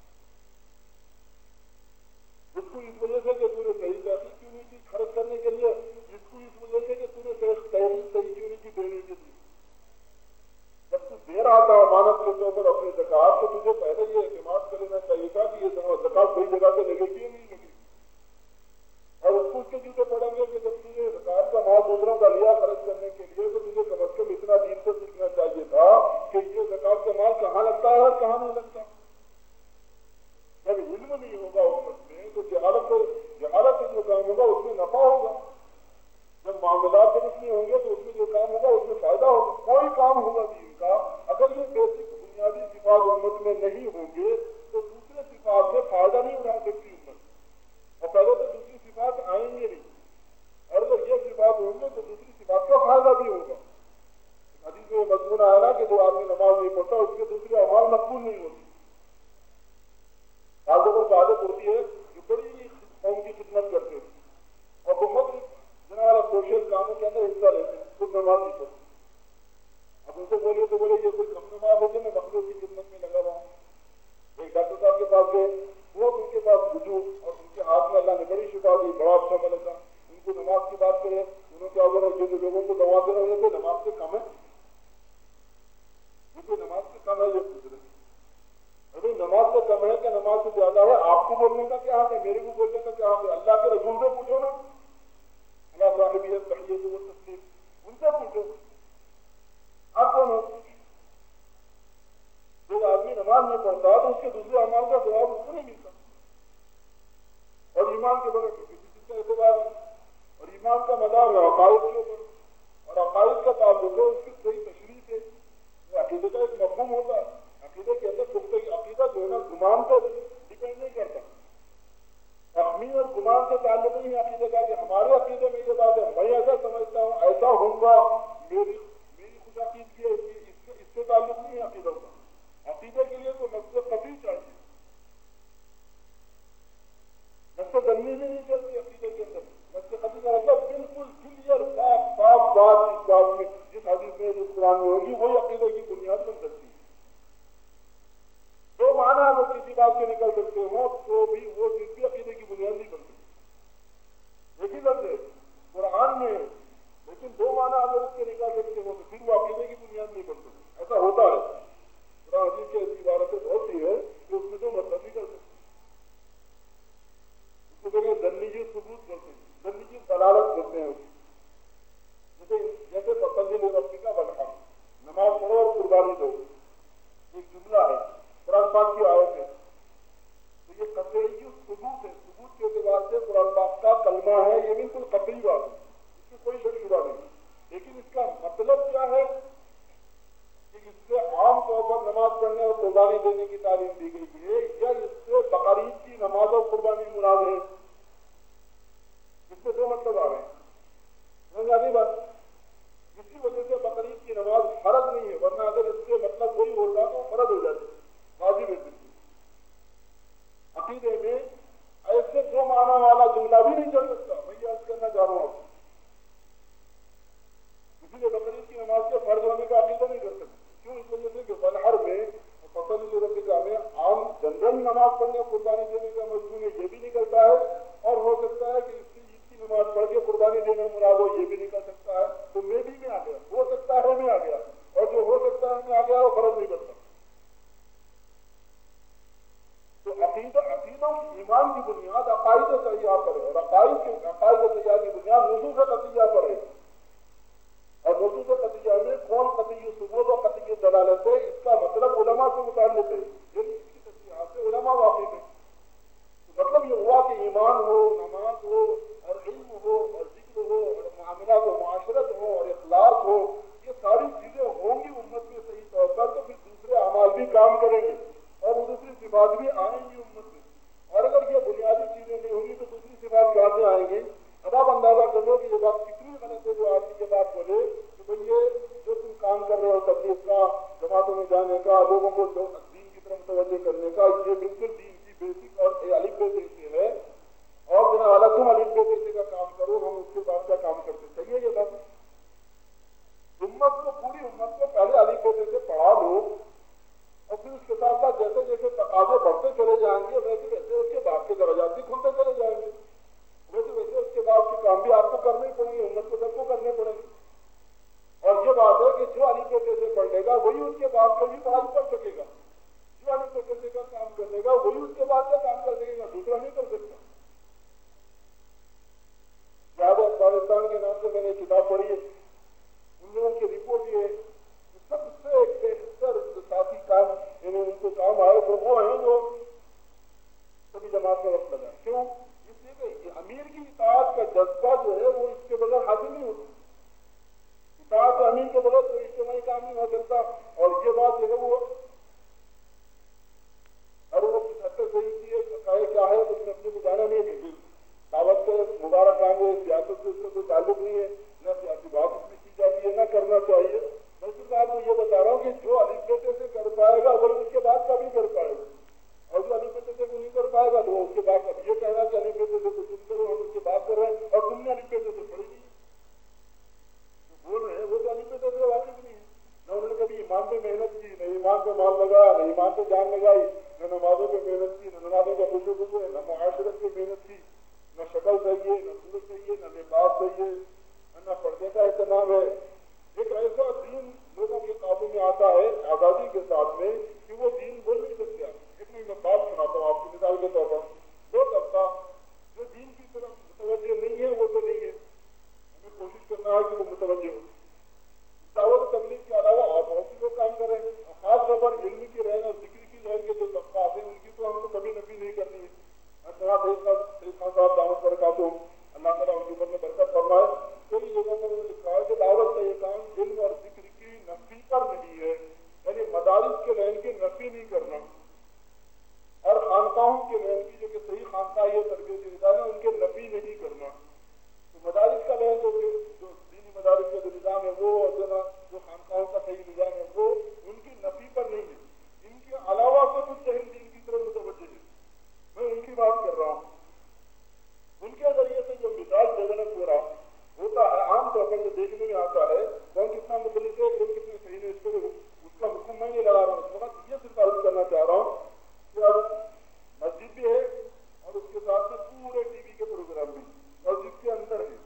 اس کو اس وجہ سے کہ تم نے صحیح تحقیق کیوں نہیں کی خرچ کرنے کے لیے، اس کو اس وجہ سے کہ تم نے تحقیق صحیح کیوں نہیں کی دینے کے لیے. جب تو دے رہا تھا امانت کے طور پر اپنی زکات تو تجھے پہلے یہ اعتماد کر لینا چاہیے تھا کہ یہ زکات صحیح جگہ پہ لگے گی یا نہیں لگے گی. اور اس کو اس کے جوتے پڑیں گے کہ جب تجھے زکات کا مال دوسروں کا لیا خرچ کرنے کے لیے تو تجھے کم از کم اتنا دین سے سیکھنا چاہیے تھا کہ یہ زکات کا مال کہاں لگتا ہے اور کہاں نہیں لگتا. جب علم نہیں ہوگا امت میں تو جہالت جہالت سے جو کام ہوگا اس میں نفع ہوگا. جب معاملات درست نہیں ہوں گے تو اس میں جو کام ہوگا اس میں فائدہ ہوگا. کوئی کام ہوگا دین کا اگر یہ بیسک بنیادی صفات امت میں نہیں ہوں گے تو دوسرے صفات سے فائدہ نہیں اٹھا سکتی امت. اور پہلے تو دوسری صفات آئیں گے نہیں، اور اگر یہ صفات ہوں گے تو دوسری صفات کا فائدہ بھی ہوگا. حدیث میں مضمون آیا نا کہ جو آدمی نماز نہیں پڑھتا اس کے دوسرے اعمال مقبول نہیں ہوتی. آج کو عادت ہوتی ہے جو بڑی قوم کی خدمت کرتے ہیں اور بہت جناب سوشل کاموں کے اندر حصہ لیتے ہیں، خود نماز نہیں پڑھتے. اب ان سے بولیے تو بولے یہ کوئی کم نماز ہے کہ میں مخلوق کی خدمت میں لگا ہوا ہوں. ایک ڈاکٹر صاحب کے پاس گئے، وہ ان کے پاس وجود اور ان کے ہاتھ میں اللہ نے بڑی شفا دی، بڑا اچھا ملا تھا. ان کو نماز کی بات کرے انہوں کیا بولا جو لوگوں کو دوا دے رہے تھے نماز سے کم ہے، کیونکہ نماز سے کم ہے یہ پوچھ رہے. ابھی نماز سے کم ہے کہ نماز سے زیادہ ہے؟ آپ کو بولنے کا کیا حق ہے، میرے کو بولنے کا کیا حق ہے؟ اللہ کے رسول سے پوچھو نا، اللہ صاحبیت تحیت و تسلیم ان سے پوچھو. آپ کون ہو؟ جو آدمی نماز نہیں پڑھتا تو اس کے دوسرے اعمال کا جواب اس کو نہیں ملتا. اور ایمان کے بغیر کسی چیز کا اعتبار ہے. اور ایمان کا مدار ہے عقائد کے اوپر، اور عقائد کا تعلق ہے اس کی صحیح تشریح سے. عقیدے کا ایک مفہوم ہوتا ہے، عقیدے کے اندر پختگی عقیدہ جو ہے نا گمان پہ ڈپینڈ نہیں کرتا. تخمین اور گمان سے تعلق نہیں ہے عقیدے کا کہ ہمارے عقیدے میں یہ بات ہے میں ایسا سمجھتا ہوں ایسا ہوں گا، میری میری خود عقیدگی ہے، اس سے تعلق نہیں ہے عقیدہ کا. عقیدے کے لیے تو نفس قطعی چاہیے، نفس ضمنی بھی نہیں چلتی عقیدے کے اندر. نفس قطعی کا مطلب بالکل کلیئر صاف صاف بات اس بات میں جس حدیث میں جس قرآن میں ہوگی وہی عقیدے کی بنیاد بن سکتی ہے. دو معنی اگر کسی بات سے نکل سکتے ہوں تو بھی وہ چیز بھی عقیدے کی بنیاد نہیں بن سکتی. ایک ہی لفظ ہے قرآن میں، لیکن دو معنی اگر اس کے نکل سکتے ہوں تو پھر وہ عقیدے کی بنیاد نہیں بن سکتی. ایسا ہوتا ہے قرآن حدیث کی ایسی عبارتیں بہت سی ہے کہ اس میں دو مطلب نکل سکتے. اس کو کہتے ہیں ظنی ثبوت کرتے ہیں، ظنی دلالت کرتے ہیں. جیسے جیسے فصل ربی کا بلحق، نماز پڑھو اور قربانی دو، ایک جملہ ہے قرآن پاک کی آیت ہے. تو یہ قطعی ثبوت ہے. ثبوت کے اعتبار سے قرآن پاک کا کلمہ ہے، یہ بالکل قطعی بات ہے، اس میں کوئی شک شبہ نہیں. لیکن اس کا مطلب کیا ہے کہ اس سے عام طور پر نماز پڑھنے اور قربانی دینے کی تعلیم دی گئی ہے یا اس سے بقرعید کی نماز اور قربانی مراد ہے؟ اس میں دو مطلب آ رہے ہیں. سمجھ آ گئی بات؟ اسی وجہ سے بقرعید کی نماز فرض نہیں ہے، ورنہ اگر اس کے مطلب وہی ہوتا تو فرض ہو جاتی. واجب ہے. عقیدے میں ایسے دو معنی والا جملہ بھی نہیں چل سکتا. میں یہ عرض کرنا چاہ رہا ہوں اسی لیے بقرعید کی نماز کے فرض ہونے کا عقیدہ نہیں کر سکتے. کیوں؟ اس وجہ سے کہ بلحر میں فصل ربک میں عام جنرل نماز پڑھنے اور قربانی دینے کا مضمون یہ بھی نکلتا ہے، اور ہو سکتا ہے کہ اس کی عید کی نماز پڑھ کے قربانی دینا مراد ہو یہ بھی نکل سکتا ہے. تو میں بھی میں آ گیا، ہو سکتا ہے میں آ گیا، اور جو ہو سکتا ہے میں آ گیا وہ فرض نہیں کرتا. تو عقیدہ عقیدہ ایمان کی بنیاد عقائد طیار پر ہے، اور عقائد کے عقائد طیار کی بنیاد نصوص قطعیہ پر ہے. اور نصوص قطعیہ میں کون قطعی ثبوت اور قطعی دلالت ہے اس کا مطلب ये बिल्कुल दीन की बेसिक और अलिफ बे से है, और बिना वाला तुम अलिफ बे से का काम करो, हम उसके बाद का काम करते चाहिए। ये बात उम्मत को, पूरी उम्मत को पहले अलिफ बे से पढ़ा लो, और फिर उसके साथ साथ जैसे जैसे तकाजे बढ़ते चले जाएंगे वैसे वैसे उसके बाद के दर्जात भी खुलते चले जाएंगे, वैसे वैसे उसके बाद के काम भी आपको करने ही पड़ेंगे, उम्मत को सबको करने पड़ेंगे। और ये बात है कि जो अलिफ बे से पढ़ लेगा वही उसके बाद का भी पढ़ाई कर सकेगा, जो अलिफ बे से का काम कर लेगा वही उसके बाद का काम कर सकेगा, दूसरा नहीं कर सकता। याद है अफगानिस्तान के नाम से मैंने किताब पढ़ी है, उन लोगों की रिपोर्ट ये सबसे बेहतर साथी काम यानी उनको काम आए तो वो है जो सभी जमात में वक्त लगा। क्यों? इसलिए कि अमीर की इताअत का जज्बा जो है वो इसके बगैर हासिल नहीं होता, इताअत अमीर के बगैर कोई इज्तिमाई काम नहीं हो सकता। और ये बात जो है वो और वो हद सही की है, क्या है उसने अपने को जाना नहीं है, दावत से मुबारक काम है, सियासत से उसका कोई ताल्लुक नहीं है, न सियासी बात उसमें की जाती है, न करना चाहिए। मैं सिर्फ आपको ये बता रहा हूँ कि जो अलिफ बे से कर पाएगा वही उसके बाद का भी कर पाएगा, और जो अलिफ बे से नहीं कर पाएगा तो उसके बाद अब ये कहना कि अलिफ बे से तो तुम करो, हम उसके बाद कर रहे हैं और तुमने अलिफ बे से पढ़ी नहीं, बोल रहे हैं वो तो अलिफ बे से वाकिफ नहीं है, न उन्होंने कभी ईमान पे मेहनत की, न ईमान पे माल लगाया, न ईमान पे जान लगाई, न नमाजों पे मेहनत की, न नमाजों का खुशबू खुशबू है, न मुआशरत पे मेहनत की, न शक्ल सही है, न सूरत सही है, न लिबास सही है, न पर्दे का एहतमाम है। एक ऐसा दीन लोगों के काबू में आता है आजादी के साथ में कि वो दीन बोल नहीं सकते। एक मैं बात सुनाता हूँ आपकी मिसाल के तौर पर, दो तबका जो दीन की तरफ मुतवज्जे नहीं है वो तो नहीं है, हमें कोशिश करना है कि वो मुतवज्जे हो। दावत तबलीग के अलावा और बहुत सी लोग काम कर रहे हैं, खास तौर पर इल्मी की रहन और जिक्र की रहन के जो तबका आते हैं उनकी तो हमको कभी नफी नहीं करनी है। खान साहब दावत पर खाते अल्लाह ताला उनके ऊपर में बरकत फरमाए, कई जगहों पर लिखा है कि दावत का ये काम इल्म और जिक्र की नफी पर नहीं है, यानी मदारिस के लैन की नफी नहीं करना, और खानकाहों के लैन की जो कि सही खानका ये तरबियत निज़ाम है उनके नफी नहीं करना। तो मदारिस का लैन जो जो दीनी मदारिस का जो निज़ाम है वो और जो ना जो खानकाहों का सही निज़ाम है वो उनकी नफी पर नहीं है, इनके अलावा से कुछ जहल दीन की तरफ मुतवज्जे है, मैं उनकी बात कर रहा हूँ। उनके जरिए से जो मिजाज डेवलप हो रहा होता है आमतौर पर जो देखने में आता है कौन कितना मुखलिस है कौन कितने सही है, इसको उसका हुक्म मैं नहीं लगा रहा हूँ, इस वक्त ये सिर्फ अर्ज करना चाह रहा हूँ कि अब मस्जिद भी है और उसके साथ में पूरे टीवी के प्रोग्राम भी मस्जिद के अंदर है।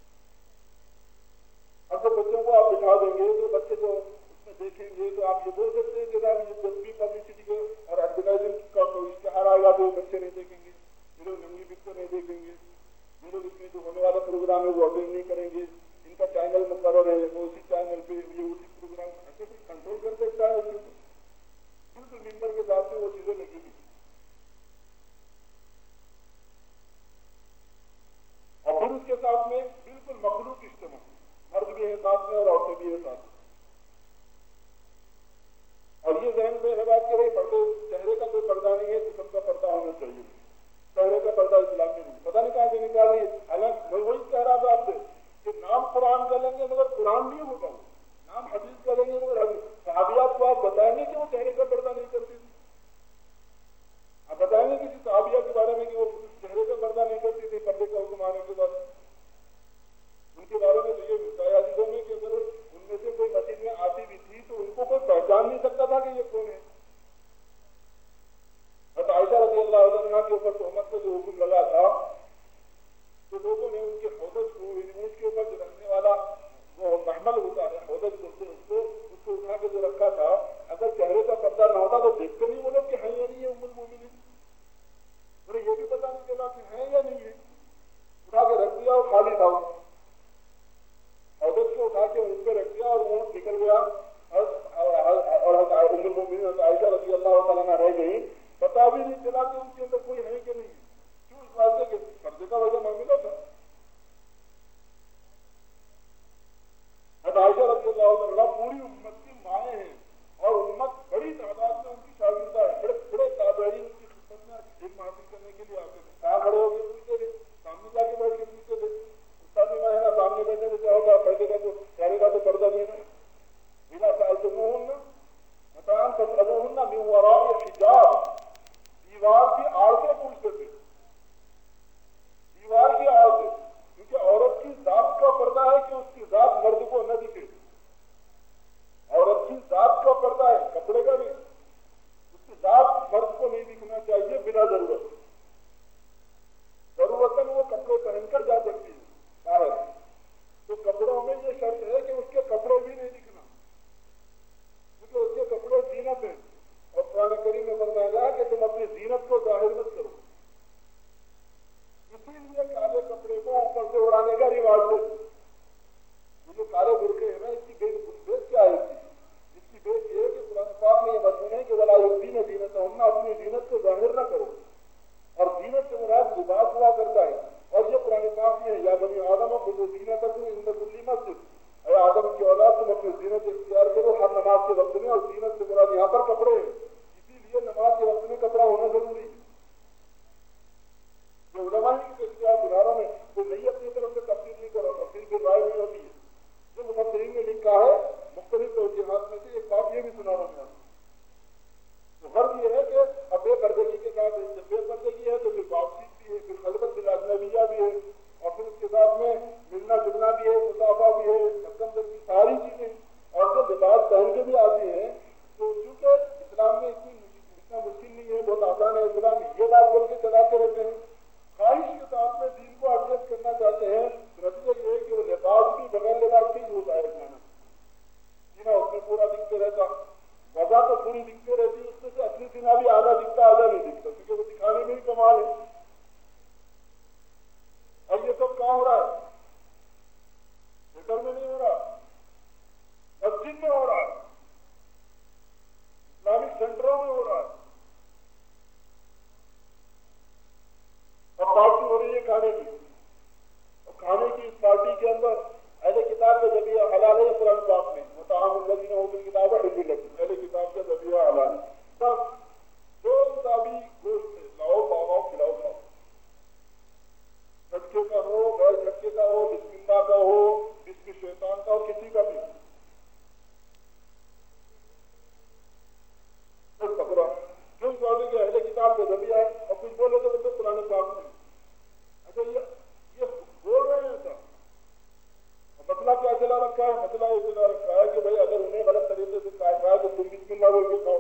अब जब बच्चों को आप बिठा देंगे तो बच्चे जो उसमें देखेंगे तो आप ये बोल सकते हैं कि जब भी पब्लिसिटी के और एडवर्टाइजमेंट का कोई इश्तेहार आएगा तो बच्चे नहीं देखेंगे, ये लोग नंगी पिक्चर नहीं देखेंगे, ये लोग इसमें जो होने वाला प्रोग्राम है वो अटेंड नहीं करेंगे, इनका चैनल मुकर्रर है वो उसी चैनल पे ये उसी प्रोग्राम ऐसे कुछ कंट्रोल कर सकता है, बिल्कुल मिंबर के साथ में वो चीजें लगेगी। और फिर उसके साथ में बिल्कुल मखलूक इज्तिमा, मर्द भी है साथ में और औरतें भी है साथ में, और ये जहन में है बात कि भाई पर्दे चेहरे का कोई पर्दा नहीं है, जिस्म का पर्दा होना चाहिए, चेहरे का पर्दा इस्लाम में नहीं, पता नहीं कहाँ से निकाल लिए। हालांकि मैं वही कह रहा था आपसे कि नाम कुरान का लेंगे मगर कुरान नहीं होगा, नाम हदीस का लेंगे मगर हदीस। सहाबियात को आप बताएंगे कि वो चेहरे का पर्दा नहीं करती थी, आप बताएंगे किसी सहाबिया के बारे में कि वो चेहरे का पर्दा नहीं करती थी पर्दे का हुक्म आने के बाद? उनके बारे में तो ये मिलता है हदीसों में कि अगर उनमें से कोई मस्जिद में आती भी थी तो उनको कोई पहचान नहीं सकता था कि ये कौन है। आयशा रज़ी अल्लाह अन्हा के ऊपर तोहमत का जो हुक्म लगा था तो लोगों ने उनके हौदज को ऊँट के ऊपर जो रखने वाला वो महमल होता है हौदज बोलते हैं उसको, उसको उठा के जो रखा था, अगर चेहरे का पर्दा न होता तो देखते नहीं वो लोग कि है या नहीं है उम्मुल मोमिनीन, उन्हें ये भी पता नहीं चला कि है या नहीं है, उठा के रख दिया और खाली था, हौदज को उठा के उन पे रख दिया और ऊँट निकल गया और उम्मुल मोमिनीन आयशा रज़ी अल्लाह अन्हा रह गई, पता भी नहीं चला कि उनके अंदर कोई है कि नहीं। क्यों? इस वास्ते कि कराने का रिवाज है। ये जो काले बुरके है ना, इसकी बेस क्या है? इसकी बेस ये है कि कुरान पाक में ये मजमून है कि वला युब्दीन ज़ीनतहुन्ना, अपनी जीनत को जाहिर न करो। और जीनत से मुराद लिबास हुआ करता है। और ये कुरान पाक में है, या बनी आदम खुदू ज़ीनतकुम इंद कुल्ली मस्जिद, अरे आदम की औलाद तुम अपनी जीनत इख्तियार करो हर नमाज के वक्त में। और जीनत से मुराद यहाँ पर कपड़े हैं, इसीलिए नमाज के वक्त में कपड़ा होना जरूरी है। जो उलमा की तशरीह गुजारों में तो नहीं अपनी तरफ से तफसीर नहीं करो, तफसीर की राय नहीं होती है। जो मुफस्सिरीन ने लिखा है मुख्तलिफ तौजीहात में से एक बात ये भी सुना रहा हूं। तो गर्ज ये है कि अब बेपर्दगी के साथ, जब बेपर्दगी है तो फिर बातचीत भी है, फिर खलबत बिल अजनबिया भी है, और फिर उसके साथ में मिलना जुलना भी है, मुसाफा भी है, मक्कम की सारी चीजें। और जब लिबास पहन के भी आती हैं तो चूंकि इस्लाम में इतनी इतना मुश्किल नहीं है, बहुत आसान है इस्लाम, ये बात बोल के चलाते रहते हैं। ख्वाहिश के साथ में दीन को एडजस्ट करना चाहते हैं, नतीजा ये है कि वो लिबास भी बगैर लिबास के ही होता है। खाना जीना उसमें पूरा दिखते रहता, वजह तो पूरी दिखते रहती, उसमें से असली सीना भी आधा दिखता आधा नहीं दिखता, क्योंकि वो दिखाने में ही कमाल है। और ये सब कहाँ हो रहा है? थिएटर में नहीं हो रहा, मस्जिद में हो रहा है, इस्लामिक सेंटरों में हो रहा है। अब पार्टी हो रही है खाने की, और खाने की इस पार्टी के अंदर अहले किताब का जबिया हलाल है। कुरान पाक में मुताअमुल्लज़ीना उतुल किताब हिल्लुल लकुम, अहले किताब का जबिया हलाल है। बस जो इंसाबी गोश्त लाओ पाओ खिलाओ खाओ, झटके का हो, गैर झटके का हो, बिस्मिल्लाह का हो, बिस्मिल शैतान का हो, किसी का भी हो, बस पकड़ा। क्यों कहते कि अहले किताब का जबिया है, और कुछ बोले तो बोलते कुरान पाक में। अच्छा, ये ये बोल रहे हैं ऐसा, मसला क्या चला रखा है? मसला ये चला रखा है कि भाई अगर उन्हें गलत तरीके से काट रहा है तो तुम बिस्मिल्लाह बोल के खाओ।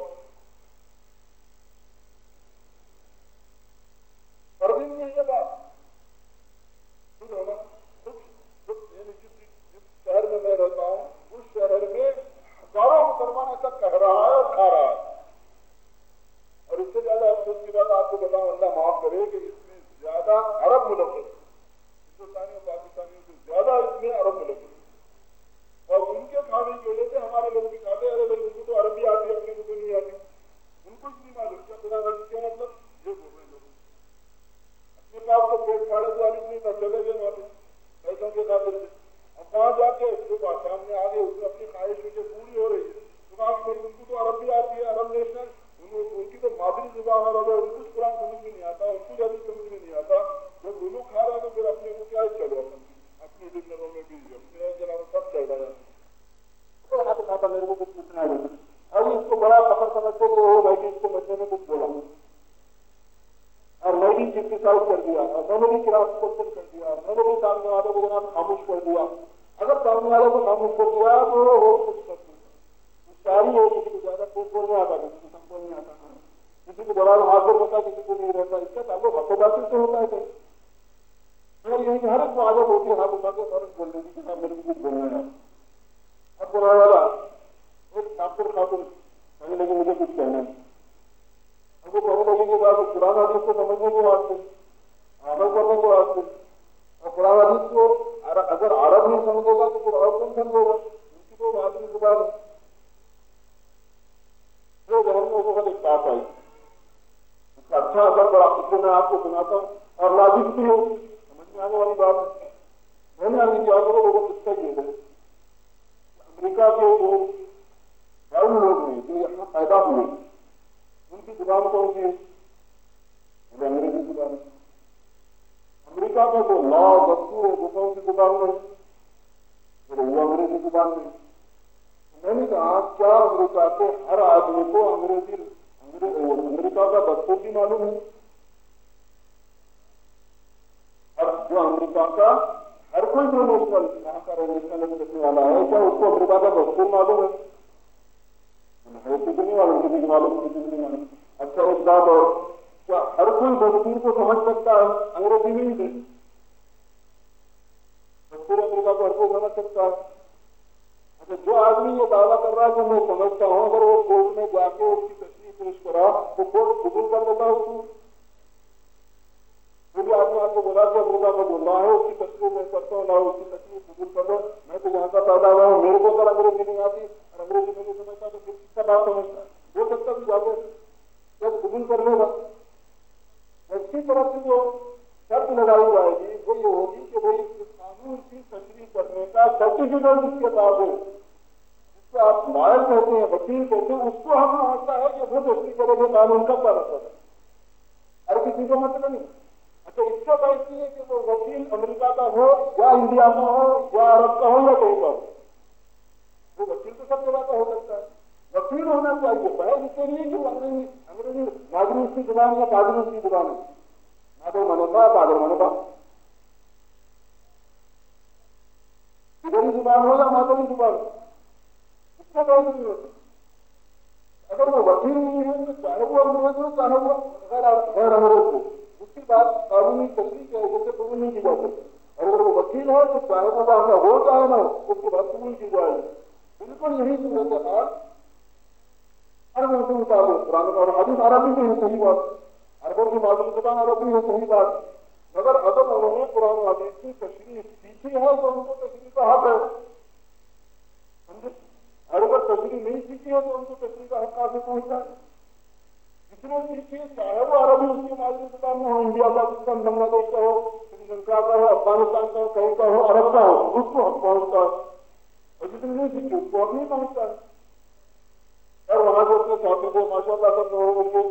कर भी नहीं है ये बात, खुद होगा खुद खुद जिस शहर में मैं रहता हूँ उस शहर में हजारों मुसलमान ऐसा कह रहा है और खा रहा है। और इससे ज्यादा अफसोस की बात आपको बताऊं, अल्लाह माफ करे कि इसमें ज्यादा अरब मुल्क है, हिंदुस्तानी और पाकिस्तानियों से ज्यादा इसमें अरब मुल्क है। और उनके खाने की वजह से हमारे लोग भी खाते हैं। अरे भाई उनको तो अरबी आती है, अपने को तो नहीं आती, उनको नहीं मालूम क्या खुदा का क्या मतलब। ये बोल रहे लोग अपने पाप को पेट फाड़े तो आलिम नहीं था, चले गए वहां पे पैसों के खातिर से। अब वहां जाके जो बात सामने आ गई, उसमें अपनी ख्वाहिश मुझे पूरी हो रही है, तो कहा कि भाई उनको तो अरबी आती है, अरब नेशनल, उनकी तो मादरी जुबान है, अगर उनको कुरान समझ में नहीं आता, उनको अभी समझ में नहीं आता। जब वो लोग खा रहा है तो फिर अपने को क्या चलो, अपने डिनरों में भी अपने जनाब सब चल रहा है। तो खाता मेरे को कुछ पूछना है, अभी इसको बड़ा सफर समझते कि वो भाई इसको बच्चे ने कुछ बोला और मैं भी क्रिटिसाइज कर दिया, और मैंने भी क्रास क्वेश्चन कर दिया, मैंने भी सामने वाले को जनाब खामोश कर दिया। अगर सामने वाले को खामोश कर दिया तो वो कुछ कर दिया सारी है। किसी को ज्यादा कुछ बोलने आता, किसी को कम बोलने आता, किसी को बड़ा हाजिर होता, किसी को नहीं रहता। इसका ताल्लुक हकोबाती से होता है कहीं, और यही हर एक को आदत होती है हाथ उठा के फर्क बोलने की, कि मेरे को कुछ बोलना है। अब बोला वाला एक नापुर खातून कहने लगी मुझे कुछ कहना है, अब वो कहने लगी कि बात कुरान हदीस को समझने के वास्ते, अमल करने के वास्ते, और कुरान हदीस को अगर अरब नहीं समझेगा तो फिर और कौन समझेगा? उनकी तो मादरी जुबान है। जो जहन में वो एक बात आई, उसका अच्छा असर पड़ा, इसलिए मैं आपको सुनाता हूँ और लाजिक भी हो, समझ में आने वाली बात है। मैंने अभी क्या करो लोगों को किस्सा किए थे, अमेरिका के जो ब्राउन लोग हैं जो यहाँ पैदा हुए, उनकी जुबान कौन सी है? अंग्रेजी जुबान। अमेरिका का जो लॉ दस्तूर है वो कौन सी जुबान में? वो अंग्रेजी जुबान में। मैंने कहा क्या अमेरिका के हर आदमी को अंग्रेजी अमेरिका का दस्तूर भी मालूम है? और जो अमेरिका का हर कोई जो नेशनल यहाँ का नेशनल देखने वाला है, क्या उसको अमेरिका का दस्तूर मालूम है? किसी नहीं मालूम, किसी को मालूम, किसी को नहीं मालूम। अच्छा एक बात और, क्या हर कोई दस्तूर को समझ सकता है? अंग्रेजी में ही दस्तूर अमेरिका को हर कोई समझ सकता है। अच्छा जो आदमी ये दावा कर रहा है कि मैं समझता हूँ, अगर वो कोर्ट में जाके उसकी तस्वीर पेश करा तो कोर्ट कबूल कर देता है उसको? जो भी आदमी आपको کو بلا کے امریکہ کو بول رہا ہے اس کی تصویر میں کرتا ہوں، نہ اس کی تصویر قبول کر لو، میں تو یہاں کا پیدا ہوا ہوں، میرے کو اگر انگریزی نہیں آتی اور انگریزی نہیں سمجھتا تو پھر کس کا بات سمجھتا ہے، وہ سکتا بھی جاتے جب قبول کر لے گا اس کی طرف سے جو شرط لگائی جائے گی وہ یہ ہوگی کہ بھائی قانون کی تشریح کرنے کا سرٹیفکیٹ جس کے پاس ہو، جس کو آپ لائر کہتے ہیں، وکیل کہتے ہیں، اس کو ہم ہوتا ہے کہ وہ تشریح کرے گا قانون کا کیا مطلب ہے، ہر کسی کو مطلب نہیں۔ اچھا اس سے بہتر ہے کہ وہ وکیل امریکہ کا ہو یا انڈیا کا ہو یا عرب کا ہو یا کہیں کا ہو، وہ وکیل تو سب جگہ کا ہو سکتا ہے، وکیل ہونا چاہیے۔ بحث اس کے لیے کہ انگریزی انگریزی ناگری اس کی زبان یا پادری اس کی زبان ہے، نادر منوتا پادر منوتا ادھری زبان ہو یا مادری زبان، اس سے بحث نہیں ہوتی۔ اگر وہ وکیل نہیں ہے تو چاہے وہ انگریز ہو چاہے وہ غیر انگریز ہو، اس کی بات قانونی تشریح کے وجہ سے قبول نہیں کی جا سکتی۔ اور اگر وہ وکیل ہے تو چاہے وہ باہر ہو چاہے نہ ہو اس کی بات قبول کی جائے گی۔ بالکل یہی صورت حال عربوں کے مطابق قرآن اور حدیث عربی میں ہے، صحیح بات، عربوں کی معلوم زبان عربی ہے، صحیح بات، مگر اگر انہوں نے قرآن و حدیث کی تشریح سیکھی ہے تو ان کو تشریح کا حق ہے، اور اگر تشریح نہیں سیکھی ہے تو ان کو تشریح کا حق کہاں سے پہنچتا ہے؟ جس نے سیکھی چاہے وہ عربی اس کی معلوم زبان میں ہو، انڈیا پاکستان بنگلہ دیش کا ہو، سری لنکا کا ہو، افغانستان کا ہو، کہیں کا ہو، عرب کا ہو، اس کو حق پہنچتا ہے، اور جس نے نہیں سیکھی اس کو حق نہیں پہنچتا ہے۔ اور وہاں سے اپنے ساتھی کو ماشاء اللہ سب لوگوں کو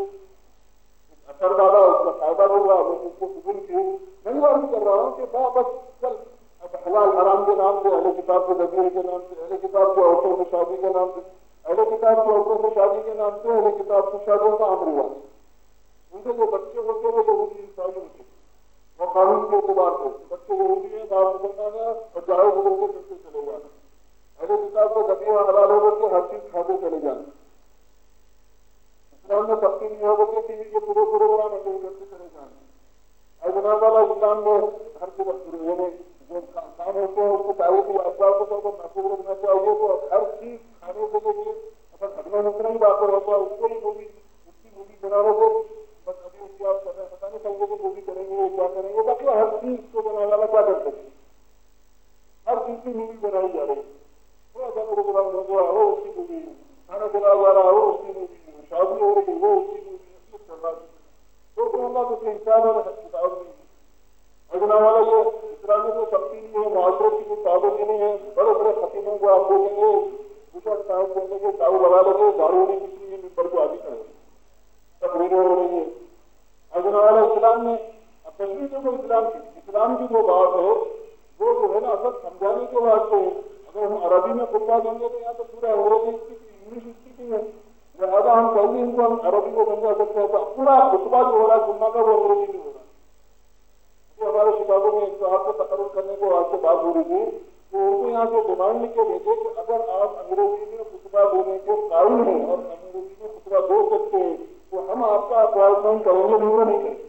اثر ڈالا، اس کا فائدہ ہوگا، میں اس کو قبول کی۔ میں یہ عرض کر رہا ہوں کہ بس چل اب حلال حرام کے نام سے، اہل کتاب کے ذریعے کے نام سے، اہل کتاب کے عورتوں سے شادی کے نام سے، اہل کتاب کے عورتوں سے شادی کے نام سے، اہل کتاب کی شادیوں کا عام رواج، ان کے جو بچے ہوتے ہیں وہ یہودی عیسائی ہوتے ہیں، وہ قانون کے اعتبار سے بچے یہودی ہیں، باہر مسلمان ہیں، اور چاہے وہ ان کو کرتے چلے جانا، اہل کتاب کو ذریعے حلال ہو کر کے ہر چیز کھاتے چلے جانا۔ اسلام میں سختی نہیں ہوگا کہ ٹی وی کے پورے پروگرام اٹینڈ کرتے چلے جانا، اور جناب والا اسلام میں ہر چیز جو کام ہوتے ہیں اس کو چاہیے کہ افراد کو سب کو محفوظ رکھنا چاہیے، تو ہر چیز کھانے کے لیے اگر گھٹنا نکلنا ہی بات ہوتا ہے اس کو ہی مووی اس کی مووی بنانے کو بس ابھی اس کی آپ کر رہے ہیں، پتہ نہیں چاہیے کہ مووی کریں گے کیا کریں گے، باقی ہر چیز کو بنانے والا کیا کر سکتے ہیں، ہر چیز کی مووی بنائی جا رہی ہے، تھوڑا سا پروگرام ہو گیا ہو اس کی مووی، کھانا بنایا جا رہا ہو اس کی مووی، شادی ہو رہی وہ اس کی مووی چل رہا ہے، تو اللہ تو انسان اور کتاب نہیں ہے۔ اجنا والا یہ اسلامی کو سختی نہیں ہے، معاشرے کی کوئی پابندی نہیں ہے، بڑے بڑے خطیبوں کو آپ دیکھیں گے دوسرا صاحب بولنے کے چاؤ لگا لیں گے، دارو نہیں کچھ نہیں ہے، ممبر کو آگے کریں گے، تقریریں ہو رہی ہے۔ اجنا والا اسلام میں اب تشریح جو اسلام کی اسلام کی جو بات ہے وہ جو ہے نا اصل سمجھانے کے واسطے، اگر ہم عربی میں خطبہ دیں گے تو یہاں تو پورا انگریزی انگلش اسپیکنگ ہے، لہٰذا ہم پہلے ان کو ہم عربی کو سمجھا سکتے ہیں، تو پورا خطبہ جو ہو رہا ہے سننا کا وہ انگریزی میں ہو رہا ہے۔ ہمارے شکاگو میں ایک صاحب کو تقرر کرنے کو آپ سے بات ہو رہی تھی، تو ان کو یہاں سے ڈیمانڈ لکھ کے بھیجے کہ اگر آپ انگریزی میں خطبہ دینے کے قائل ہیں اور انگریزی میں خطبہ دے سکتے ہیں تو ہم آپ کا اپوائنٹمنٹ کریں گے، نہیں نہیں کریں۔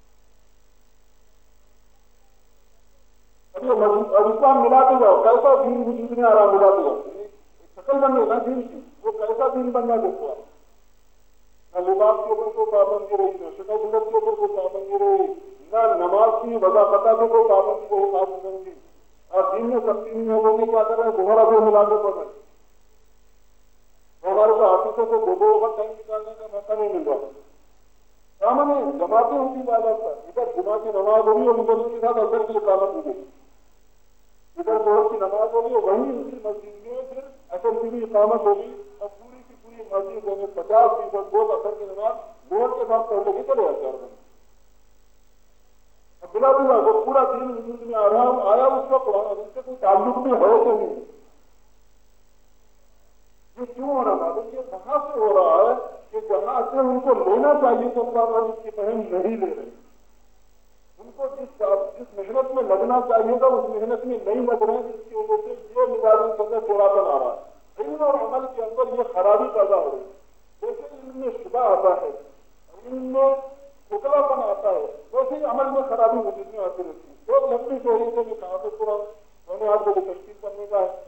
اب اسلام ملاتے جاؤ، کیسا دین وجود میں آرام ملاتے جاؤ، شکل بن گئی نا دین کی، وہ کیسا دین بننا دیکھتا ہے، نہ لباس کے اوپر کوئی پابندی رہی، نہ شکل صورت کے اوپر کوئی پابندی رہی، نہ نماز کی وضاحت سے کوئی پابندی کو خاص نہیں کی، اور دین میں سختی نہیں ہے، وہ نہیں کیا کر رہے ہیں دوبارہ سے ملا کے پڑھ رہے ہیں، ہمارے کو آفیسوں سے دو دو وقت ٹائم نکالنے کا موقع نہیں مل رہا، سامنے جماعتیں ہوتی عبادت پر، ادھر جمعہ کی نماز ہوگی اور ادھر کے ساتھ اثر کی اقامت ہوگی، ادھر ظہر کی نماز ہوگی اور وہیں اسی مسجد میں پھر اثر کی بھی اقامت ہوگی، اور پوری کی پوری مسجد میں پچاس فیصد لوگ اثر کی نماز ظہر کے ساتھ پڑھ کے چلے جاتے ہیں۔ بلا بلا وہ پورا دین وجود میں آرام آیا، اس کا قرآن حدیث سے کوئی تعلق بھی ہے کہ نہیں، یہ کیوں ہو رہا ہے؟ یہ وہاں سے ہو رہا ہے کہ جہاں سے ان کو لینا چاہیے تو قرآن حدیث کی پہن نہیں لے رہے، ان کو جس جس محنت میں لگنا چاہیے تھا اس محنت میں نہیں لگ رہے، جس کی وجہ سے یہ نظام سمجھے تھوڑا پن آ رہا ہے، علم اور عمل کے اندر یہ خرابی پیدا ہو رہی ہے، جیسے علم میں شبہ آتا ہے، علم میں ٹکڑا پن آتا ہے، ویسے ہی عمل میں خرابی وجود میں آتی رہتی ہے۔ بہت لمبی شہری سے کہا تو پورا میں نے آپ کو تشکیل کرنے کا ہے،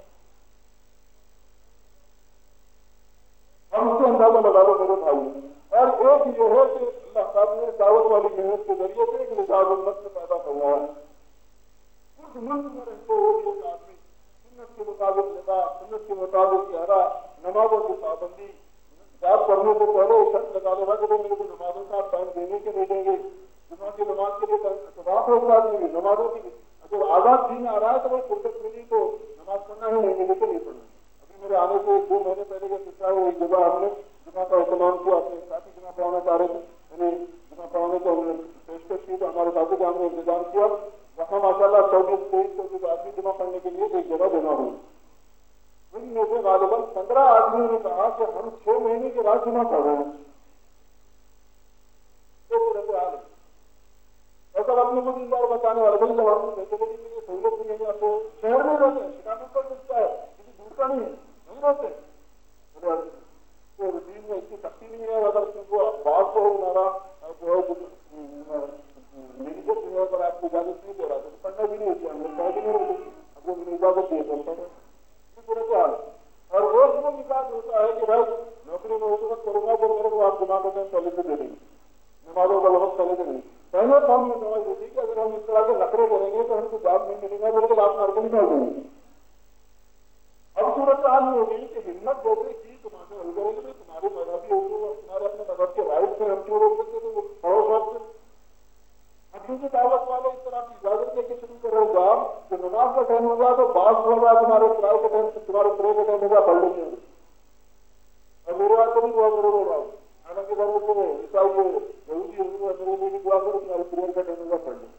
ہم اس سے اندازہ لگا لو میرے بھائی، اور ایک یہ ہے کہ اللہ صاحب نے دعوت والی محنت کے ذریعے سے ایک نظام امت میں پیدا کروایا ہے. اس ملک میں رہتے ہوئے ایک آدمی سنت کے مطابق لباس، سنت کے مطابق چہرہ، نمازوں کی پابندی، بات پڑھنے سے پہلے شرط لگا دے گا کہ میرے کو نمازوں کا ٹائم دینے کے نہیں دیں گے، جمعہ کی نماز کے لیے اتفاق ہوگا دیں گے، نمازوں کی اگر آزاد دین آ رہا ہے تو وہ فرصت ملی تو نماز پڑھنا ہی نہیں ملے تو نہیں پڑھنا. ابھی میرے آنے سے دو مہینے پہلے کا قصہ ہے، ایک جگہ ہم نے جمعہ کا اہتمام کیا، اپنے ساتھی جمعہ پڑھانا چاہ رہے تھے، یعنی جمعہ پڑھانے کو ہم نے پیشکش کی تو ہمارے ساتھی کا ہم نے انتظام کیا. وہاں ماشاء اللہ چوبیس تیئیس چوبیس آدمی جمع کرنے کے لیے ایک جگہ دینا ہوئی. ان میں سے غالباً پندرہ آدمیوں نے کہا کہ ہم چھ مہینے کے بعد جمع پڑھ رہے ہیں. ایسا اپنے کو بار بتانے والے بھائی جب ہم فیسلٹی کے لیے سہولت نہیں ہے تو شہر میں رہتے ہیں، شکایت پر ملتا ہے، کسی دور کا نہیں ہے، نہیں رہتے. تو دین میں اس کی سختی نہیں ہے، اگر بات کو ہمارا جو ہے میری جو ہے اگر آپ کو اجازت نہیں دے رہا تو پڑھنا بھی نہیں ہوتی، ہم لوگ پڑھ بھی نہیں ہوتی، اب وہ مجھے اجازت دیے تو اسی طرح سے حال. اور روز وہ مزاج ہوتا ہے کہ بھائی نوکری میں اس وقت کروں گا جو میرے کو آپ جمع کا ٹائم پہلے سے دے دیں گے، نمازوں کا وقت پہلے سے نہیں. پہلے تو ہم یہ سمجھ ہوتی کہ اگر ہم اس طرح کے نخرے کریں گے تو ہم کو جاب نہیں ملے گا، بلکہ آپ مار کے نکال دیں گے. اب صورت حال یہ ہوگی کہ ہمت جیسے کی تمہارے ہو جائے گی، تمہارے مذہبی اردو اور تمہارے اپنے مذہب کے رائٹ سے ہم کیوں روک سکتے تھے وہ پڑھو شوق سے. ابھی کی دعوت والے اس طرح کی اجازت لے کے شروع کر رہے ہو آپ کہ نماز کا ٹائم ہوگا تو بعض بول رہا ہے تمہارے کرائے کا ٹائم تمہارے کرے کا ٹائم ہوگا پڑھ لیں گے. اور میرے بات کو بھی دعا کرو ہو رہا ہوں، حالانکہ بھر وہ عیسائی ہو یہودی ہو میرے لیے بھی دعا کرو تمہارے پریئر کا ٹائم ہوگا پڑھ لیں.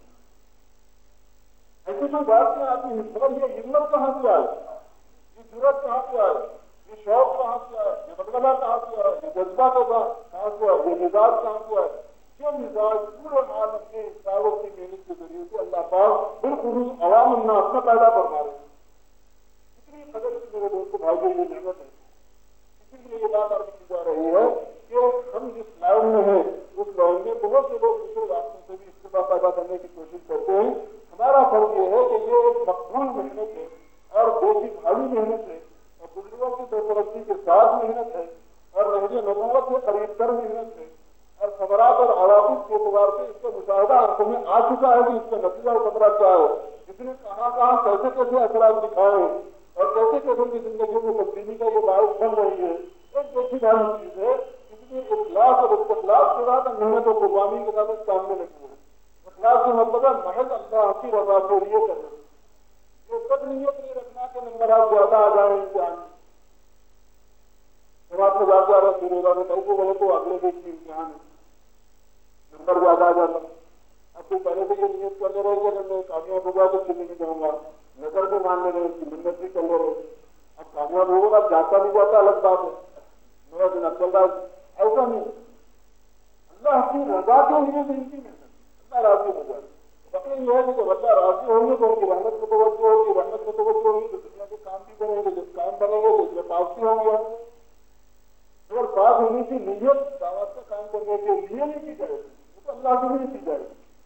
ایسی کوئی بات نہیں آتی. یہ ہمت کہاں سے آئے، یہ ضرورت کہاں سے آئے، یہ شوق کہاں سے آئے، یہ مطلبہ کہاں سے آئے، یہ جذبہ کہاں سے آئے، یہ مزاج کہاں سے آئے. یہ مزاج پورے عالم کے دعوت کی محنت کے ذریعے سے اللہ پاک بالخصوص عوام الناس میں پیدا فرما رہے ہیں. اتنی قدر سے میرے دوست بھائیوں یہ نعمت ہے. اسی لیے یہ بات آپ کی جا رہی ہے کہ ہم جس لائن میں ہیں اس لائن میں بہت سے لوگ دوسرے راستوں سے بھی استفادہ پیدا کرنے کی کوشش کرتے ہیں. ہمارا فرض یہ ہے کہ یہ ایک مقبول محنت ہے اور دیسی بھائی محنت ہے اور بزرگوں کی سرپرستی کے ساتھ محنت ہے اور نہج نبوت سے قریب تر محنت ہے اور خبرات اور عواقب کے اعتبار سے اس کا مشاہدہ آنکھوں میں آ چکا ہے کہ اس کا نتیجہ اور خبرہ کیا ہے، جس نے کہاں کہاں کیسے کیسے اثرات دکھائے ہیں اور کیسے کیسے کی زندگیوں میں تبدیلی کا یہ باعث بن رہی ہے. ایک دیکھی جانے چیز ہے اس لیے اخلاص اور استخلاص کے ساتھ محنت اور قربانی کے ساتھ کام میں لگی ہے. اخلاص کا مطلب ہے محض اللہ کی رضا کے لیے کرنا، یہ سب نیت نہیں رکھنا کہ نمبرات زیادہ آ جائیں امتحان میں. جب آپ کو جاتے آ رہا شروع ہو رہا کئی کو بولے تو اگلے دیش کی امتحان ہے، نمبر زیادہ آ جاتا. اب کوئی پہلے سے یہ نیت کر لے رہے کہ اگر میں کامیاب ہوگا تو چلنے نہیں جاؤں گا، نظر بھی مان لے رہے اس کی محنت بھی کر لے رہے. اب کامیاب ہوگا اب جاتا بھی جاتا الگ بات ہے، میرا دن اب چل رہا ہے. ایسا نہیں، اللہ کی رضا کے لیے زندگی میں اللہ راضی ہو جائے. بقیہ یہ ہے کہ جب اللہ راضی ہوں گے تو ان کی رحمت کو توجہ ہوگی، رحمت کو توجہ ہوگی تو دنیا کے کام بھی بنے گے، جب کام بنے گے تو اس میں پاس بھی ہوں گے. اگر پاس ہونے کی نیت دعوت کا کام کرنے کے لیے نہیں کی جائے تو اللہ سے نہیں کی جائے.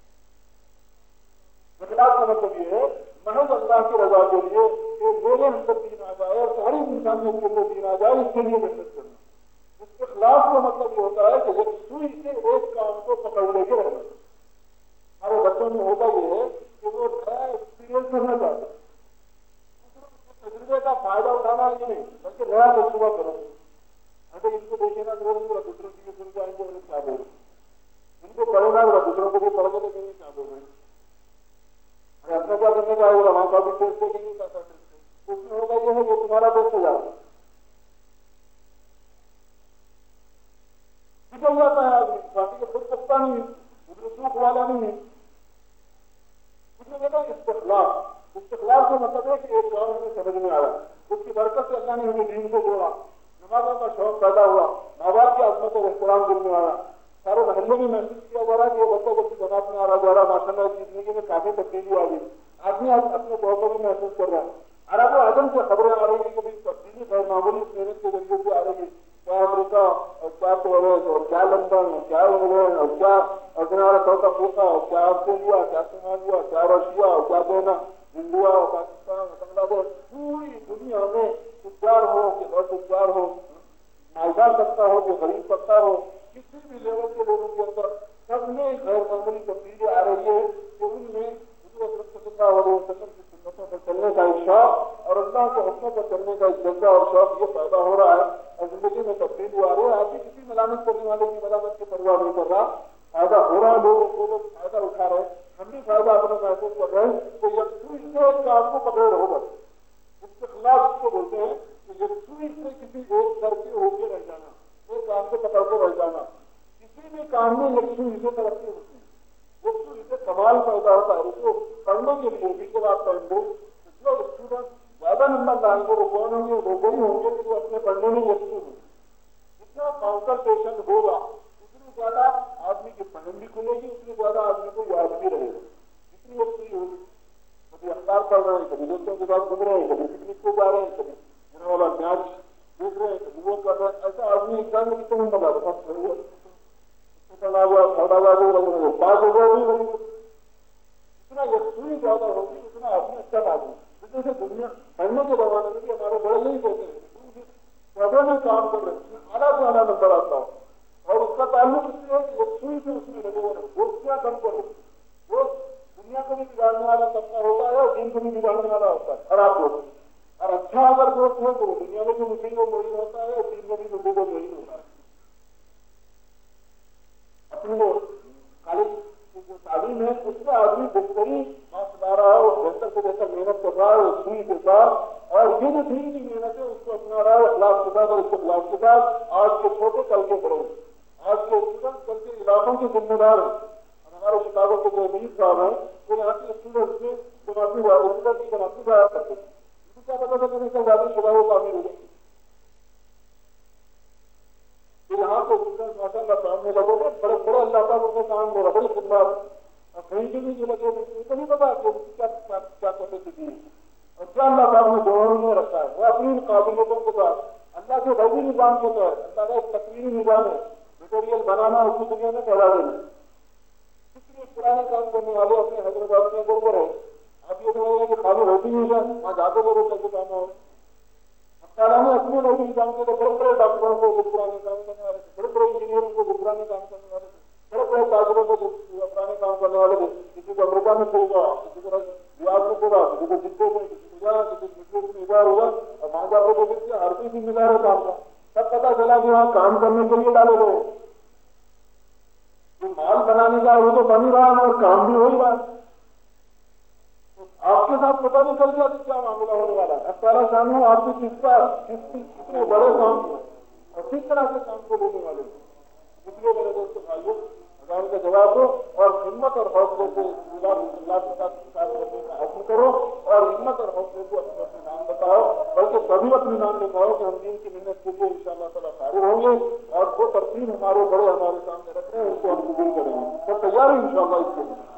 اخلاص کا مطلب یہ ہے محض اللہ کی رضا کے لیے کہ میرے اندر دین آ جائے اور ساری انسانیوں کے اندر دین آ جائے، اس کے لیے محنت کرنا. اس اخلاص کا مطلب یہ ہوتا ہے کہ ایک سوئی سے ایک کام کو پکڑ لے کے رہنا. ہمارے بچوں میں ہوتا یہ ہے کہ وہ نیا ایکسپیرئنس کرنا چاہتے ہیں، تجربے کا فائدہ اٹھانا ہی نہیں بلکہ نیا تجربہ کرو. اگر ان کو دیکھے نا ضرور دوسروں کی سن جائیں گے انہیں کیا بول رہے ہیں، ان کو پڑھے نا دوسروں کو بھی پڑھ کے دیکھیں گے کیا بول رہے ہیں. اپنا کیا کرنے کا ہوگا وہاں کا بھی ٹیسٹ دیکھیں گے کیسا ٹیسٹ اس میں ہوگا یہ ہے کہ تمہارا ٹیسٹ ہو جائے نکل جاتا ہے آدمی باقی کو خود پکتا نہیں ہے، سوکھ والا نہیں ہے. اس میں کہتا ہے استخلاص. استخلاص کا مطلب ہے کہ ایک کام ہمیں سمجھ میں آیا، اس کی برکت سے اللہ نے ہمیں دین سے جوڑا، نمازوں کا شوق پیدا ہوا، ماں باپ کی عظمت اور احترام دل میں آیا، سارے محلے میں محسوس کیا جا رہا کہ یہ بچہ جب جماعت میں آ رہا جا رہا ماشاء اللہ کی زندگی میں کافی تبدیلی آ گئی. آدمی اپنے طور پر بھی محسوس کر رہا ہے. عرب و عجم سے خبریں آ رہی ہیں کہ تبدیلی غیر معمولی محنت کے ذریعے سے آ رہی ہے. کیا امریکہ اور کیا پیرس اور کیا لندن اور کیا انگلینڈ اور کیا کنارا ساؤتھ افریقہ اور کیا آسٹریلیا، کیا صومالیہ، کیا رشیا اور کیا دینا انڈیا اور پاکستان اور بنگلہ دیش، پوری دنیا میں تجار ہو کہ بڑے تجار ہو، مالدار طبقہ ہو کہ غریب طبقہ ہو، کسی بھی لیول کے لوگوں کے اندر سب میں غیر معمولی تبدیلی آ رہی ہے کہ ان میں حضور صلی اللہ علیہ وسلم کی سنتوں پر چلنے کا ایک شوق اور اللہ کے حکموں پر چلنے کا ایک جذبہ اور شوق یہ پیدا ہو رہا ہے اور زندگی میں تبدیلی آ رہی ہے. آج بھی کسی ملامت کرنے والے کی ملامت کی پرواہ نہیں کر رہا. فائدہ ہو رہا ہے, لوگوں کو لوگ فائدہ اٹھا رہے ہیں, ہم بھی فائدہ اپنا محسوس کر رہے ہیں. تو یکسوئی سے ایک کام کو پکڑے رہو بس. اس کے خلاف اس کو بولتے ہیں کہ یکسوئی سے کسی ایک کر کے ہو کے رہ جانا, ایک کام کو پکڑ کے رہ جانا. کسی بھی کام میں یکسوئی سے ترقی ہوتی ہے, یکسوئی سے کمال پیدا ہوتا ہے. اس کو پڑھنے کے لیے بھی جب آپ پڑھیں گے جو اسٹوڈنٹ زیادہ نمبر لائیں گے وہ کون ہوں گے, وہ وہی ہوں گے کہ وہ اپنے پڑھنے میں یکسوئی ہوں گے. جتنا کانسنٹریشن ہوگا اتنی زیادہ آدمی کی پڑھن بھی کھلے گی, اتنی زیادہ آدمی کو یاد بھی رہے گا. جتنی یکسوئی ہوگی, کبھی اخبار پڑھ رہے ہیں, کبھی دوستوں کے ساتھ گھوم رہے ہیں, کبھی پکنک کو جا رہے ہیں, کبھی جنہوں والا میچ دیکھ رہے ہیں, کبھی وہ کر رہے ہیں. ایسا آدمی ایگزام میں کتنے نمبر لاتا ہے, پڑھا ہوا پڑھا ہوا پاس ہو گیا. جتنا یکسوئی زیادہ ہوگی اتنا آدمی اچھا آدمی. جیسے دنیا پڑھنے کے زمانے میں بھی ہمارے بڑے نہیں کہتے ہیں پڑھنے میں کام کر رہے ہیں, اعلیٰ سے اعلیٰ نمبر آتا ہے. اور اس کا تعلق اس سے ہے کہ یکسوئی سے اس میں لگے ہوئے ہیں. وہ کیا کم کرو, وہ دنیا کو بھی بگاڑنے والا طبقہ ہوتا ہے اور دین کو بھی بگاڑنے والا ہوتا ہے. خراب لوگ اور اچھا اگر دوست ہے تو دنیا میں بھی مشکل کو موڑی ہوتا ہے اور دین میں بھی لوگوں کو موڑی ہوتا ہے. اپنی وہ کالج کی جو تعلیم ہے اس میں آدمی بہترین مارکس لا رہا ہے اور بہتر سے بہتر محنت کر رہا ہے سوئی کے ساتھ. اور یہ جو دین کی محنت ہے اس کو اپنا رہا ہے اخلاق کے ساتھ اور اس کے اخلاق کے ساتھ. آج کے چھوٹے کل کے بڑے, آج کے اسٹوڈنٹ کل کے علاقوں کے ذمہ دار ہیں. ہمارے شکاگو کے جو امیر صاحب ہیں وہ یہاں کے اسٹوڈنٹ میں جماعتی اسٹوڈنٹ کی جماعتی ضائع کرتے ہیں. ان کو کیا پتا تھا کہ زیادہ شکاگو کا امیر ہوگا. یہاں کے اسٹوڈنٹ ماشاء اللہ سامنے لگے گے, بڑے بڑے اللہ تعالیٰ کے کام ہو رہا, بڑی خدمات اور کہیں کے بھی جو لگے ان کو نہیں پتا کہ کیا کیا کیپیسٹی ہے اور کیا اللہ تعالیٰ نے دونوں میں رکھا ہے. وہ اپنی قابلیتوں کے ساتھ اللہ کے غیبی نظام کے تحت, اللہ کا ایک تقریری نظام ہے, مٹیریل بنانا اس کی دنیا میں پھیلا دینا. اس لیے پرانے کام کرنے والے اپنے حیدرآباد میں گھوم رہے. آپ یہ سمجھ رہے کہ خالی روٹی نہیں ہے, وہاں جاتے ہوئے وہ کیسے کام ہو. تعالیٰ نے اپنے روٹی نظام کے بڑے بڑے ڈاکٹروں کو جو پرانے کام کرنے والے تھے, بڑے بڑے انجینئروں کو جو پرانے کام کرنے والے تھے, بڑے بڑے تاجروں کو جو پرانے کام کرنے والے تھے. کسی کو امریکہ میں کھول گا, کسی کو ریاض میں کھولا, کسی کو جدے میں, کسی کو جا, کسی کو میں اظہار ہوگا اور وہاں جا کے دیکھتے ہر کوئی ذمہ دار ہے کام کا. تب پتا چلا کہ وہاں کام کرنے کے لیے ڈالے گئے. جو مال بنانے کا وہ تو بن ہی رہا ہے اور کام بھی ہو ہی رہا ہے. آپ کے ساتھ پتا نہیں چل گیا کہ کیا معاملہ ہونے والا ہے. اب پہلا سامنے آپ کو کس کا کتنے بڑے کام اور کس طرح کے کام کو لینے والے ہیں. اس لیے میرے دوست بھائیوں اذان کا جواب دو اور ہمت اور حوصلے سے اللہ کے ساتھ کرنے کا حکم کرو اور ہمت اور حوصلے کو اپنے اپنے نام بتاؤ, بلکہ سبھی اپنے نام بتاؤ کہ ہم دین کی محنت کے لیے ان شاء اللہ تعالیٰ فارغ ہوں گے اور وہ ترتیب ہمارے بڑے ہمارے سامنے رکھ رہے ہیں ان کو ہم قبول کریں گے. تو تیار ہیں ان شاء اللہ اس کے لیے.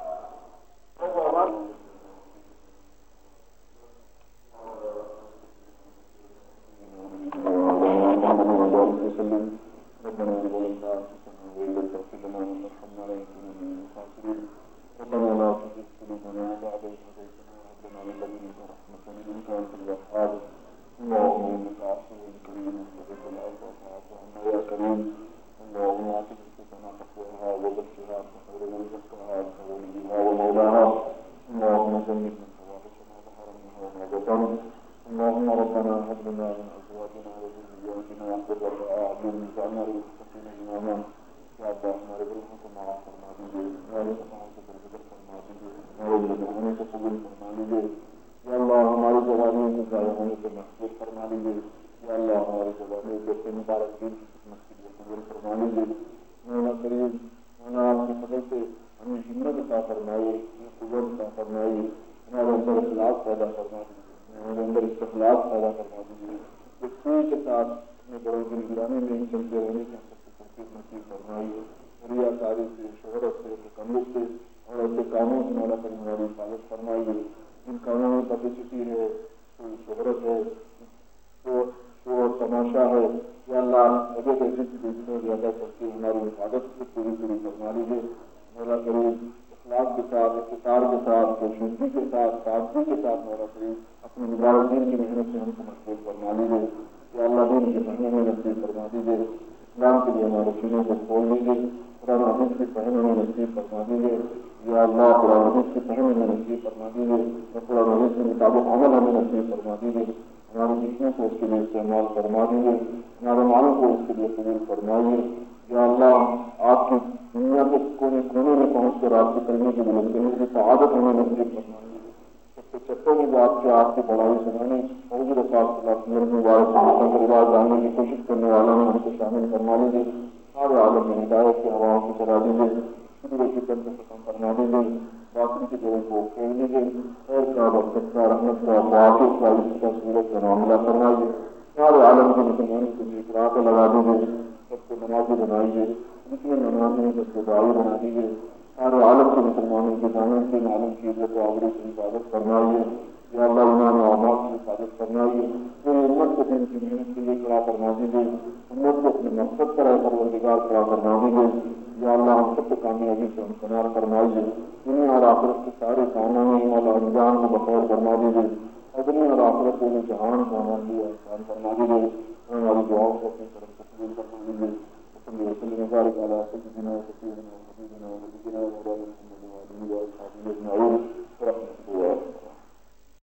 اسلام کے لیے ہمارے سینوں کو کھول دیجیے، قرآن حدیث کی فہم ہمیں نصیب فرما دیجیے، یا اللہ قرآن حدیث کی فہم ہمیں نصیب فرما دیجیے اور قرآن حدیث کے مطابق عمل ہمیں نصیب فرما دیجیے، ہمارے جسموں کو اس کے لیے استعمال فرما دیجیے، ہمارے مالوں کو اس کے لیے قبول فرمائیے، یا اللہ آپ کی دنیا کے کونے کونے میں پہنچ کر آپ کے کرنے کی بلندیوں کی سعادت ہمیں نصیب فرما دیجیے، سب سے چپوں کی بات کے آپ کی بڑائی سنانے حضور رسول اللہ مبارک کے رواج لانے کی کوشش کرنے والوں نے ہم کو شامل فرما لیجیے، سارے عالم میں ہدایت کی ہواؤں کو چلا دیجیے، شکر و شکر سے ختم فرما دیجیے، باطن کی جگہ کو کھیل دیجیے، خیر کا برکت کا رحمت کا واقف کا اس کا سورت کا معاملہ فرمائیے، سارے عالم کے مسلمانوں کو ایک راہ پہ لگا دیجیے، سب کو نمازی بنائیے، جتنے نمازی ہیں سب کو داعی بنا دیجیے، سارے عالم کے مسلمانوں کے دانوں کے عالم کی عزت و آبرو کی حفاظت فرمائیے، یا اللہ ایمان و اعمال کی حفاظت فرمائیے، پوری امت کو دین کی محنت کے لیے کھڑا فرما دیجیے، امت کو اپنے مقصد پر ایسا روزگار کھڑا فرما دیجیے، یا اللہ ہم سب کو کامیابی سے ہمکنار فرمائیے، دنیا اور آخرت کے سارے کاموں میں اللہ انجام کو بخیر فرما دیجیے، اور دنیا اور آخرت کو جہان کو ہمارے لیے آسان فرما دیجیے، ہماری دعاؤں کو اپنی طرف سے قبول فرما دیجیے، وسلم وسلم وبارک علی سیدنا و حبیبنا و نبینا و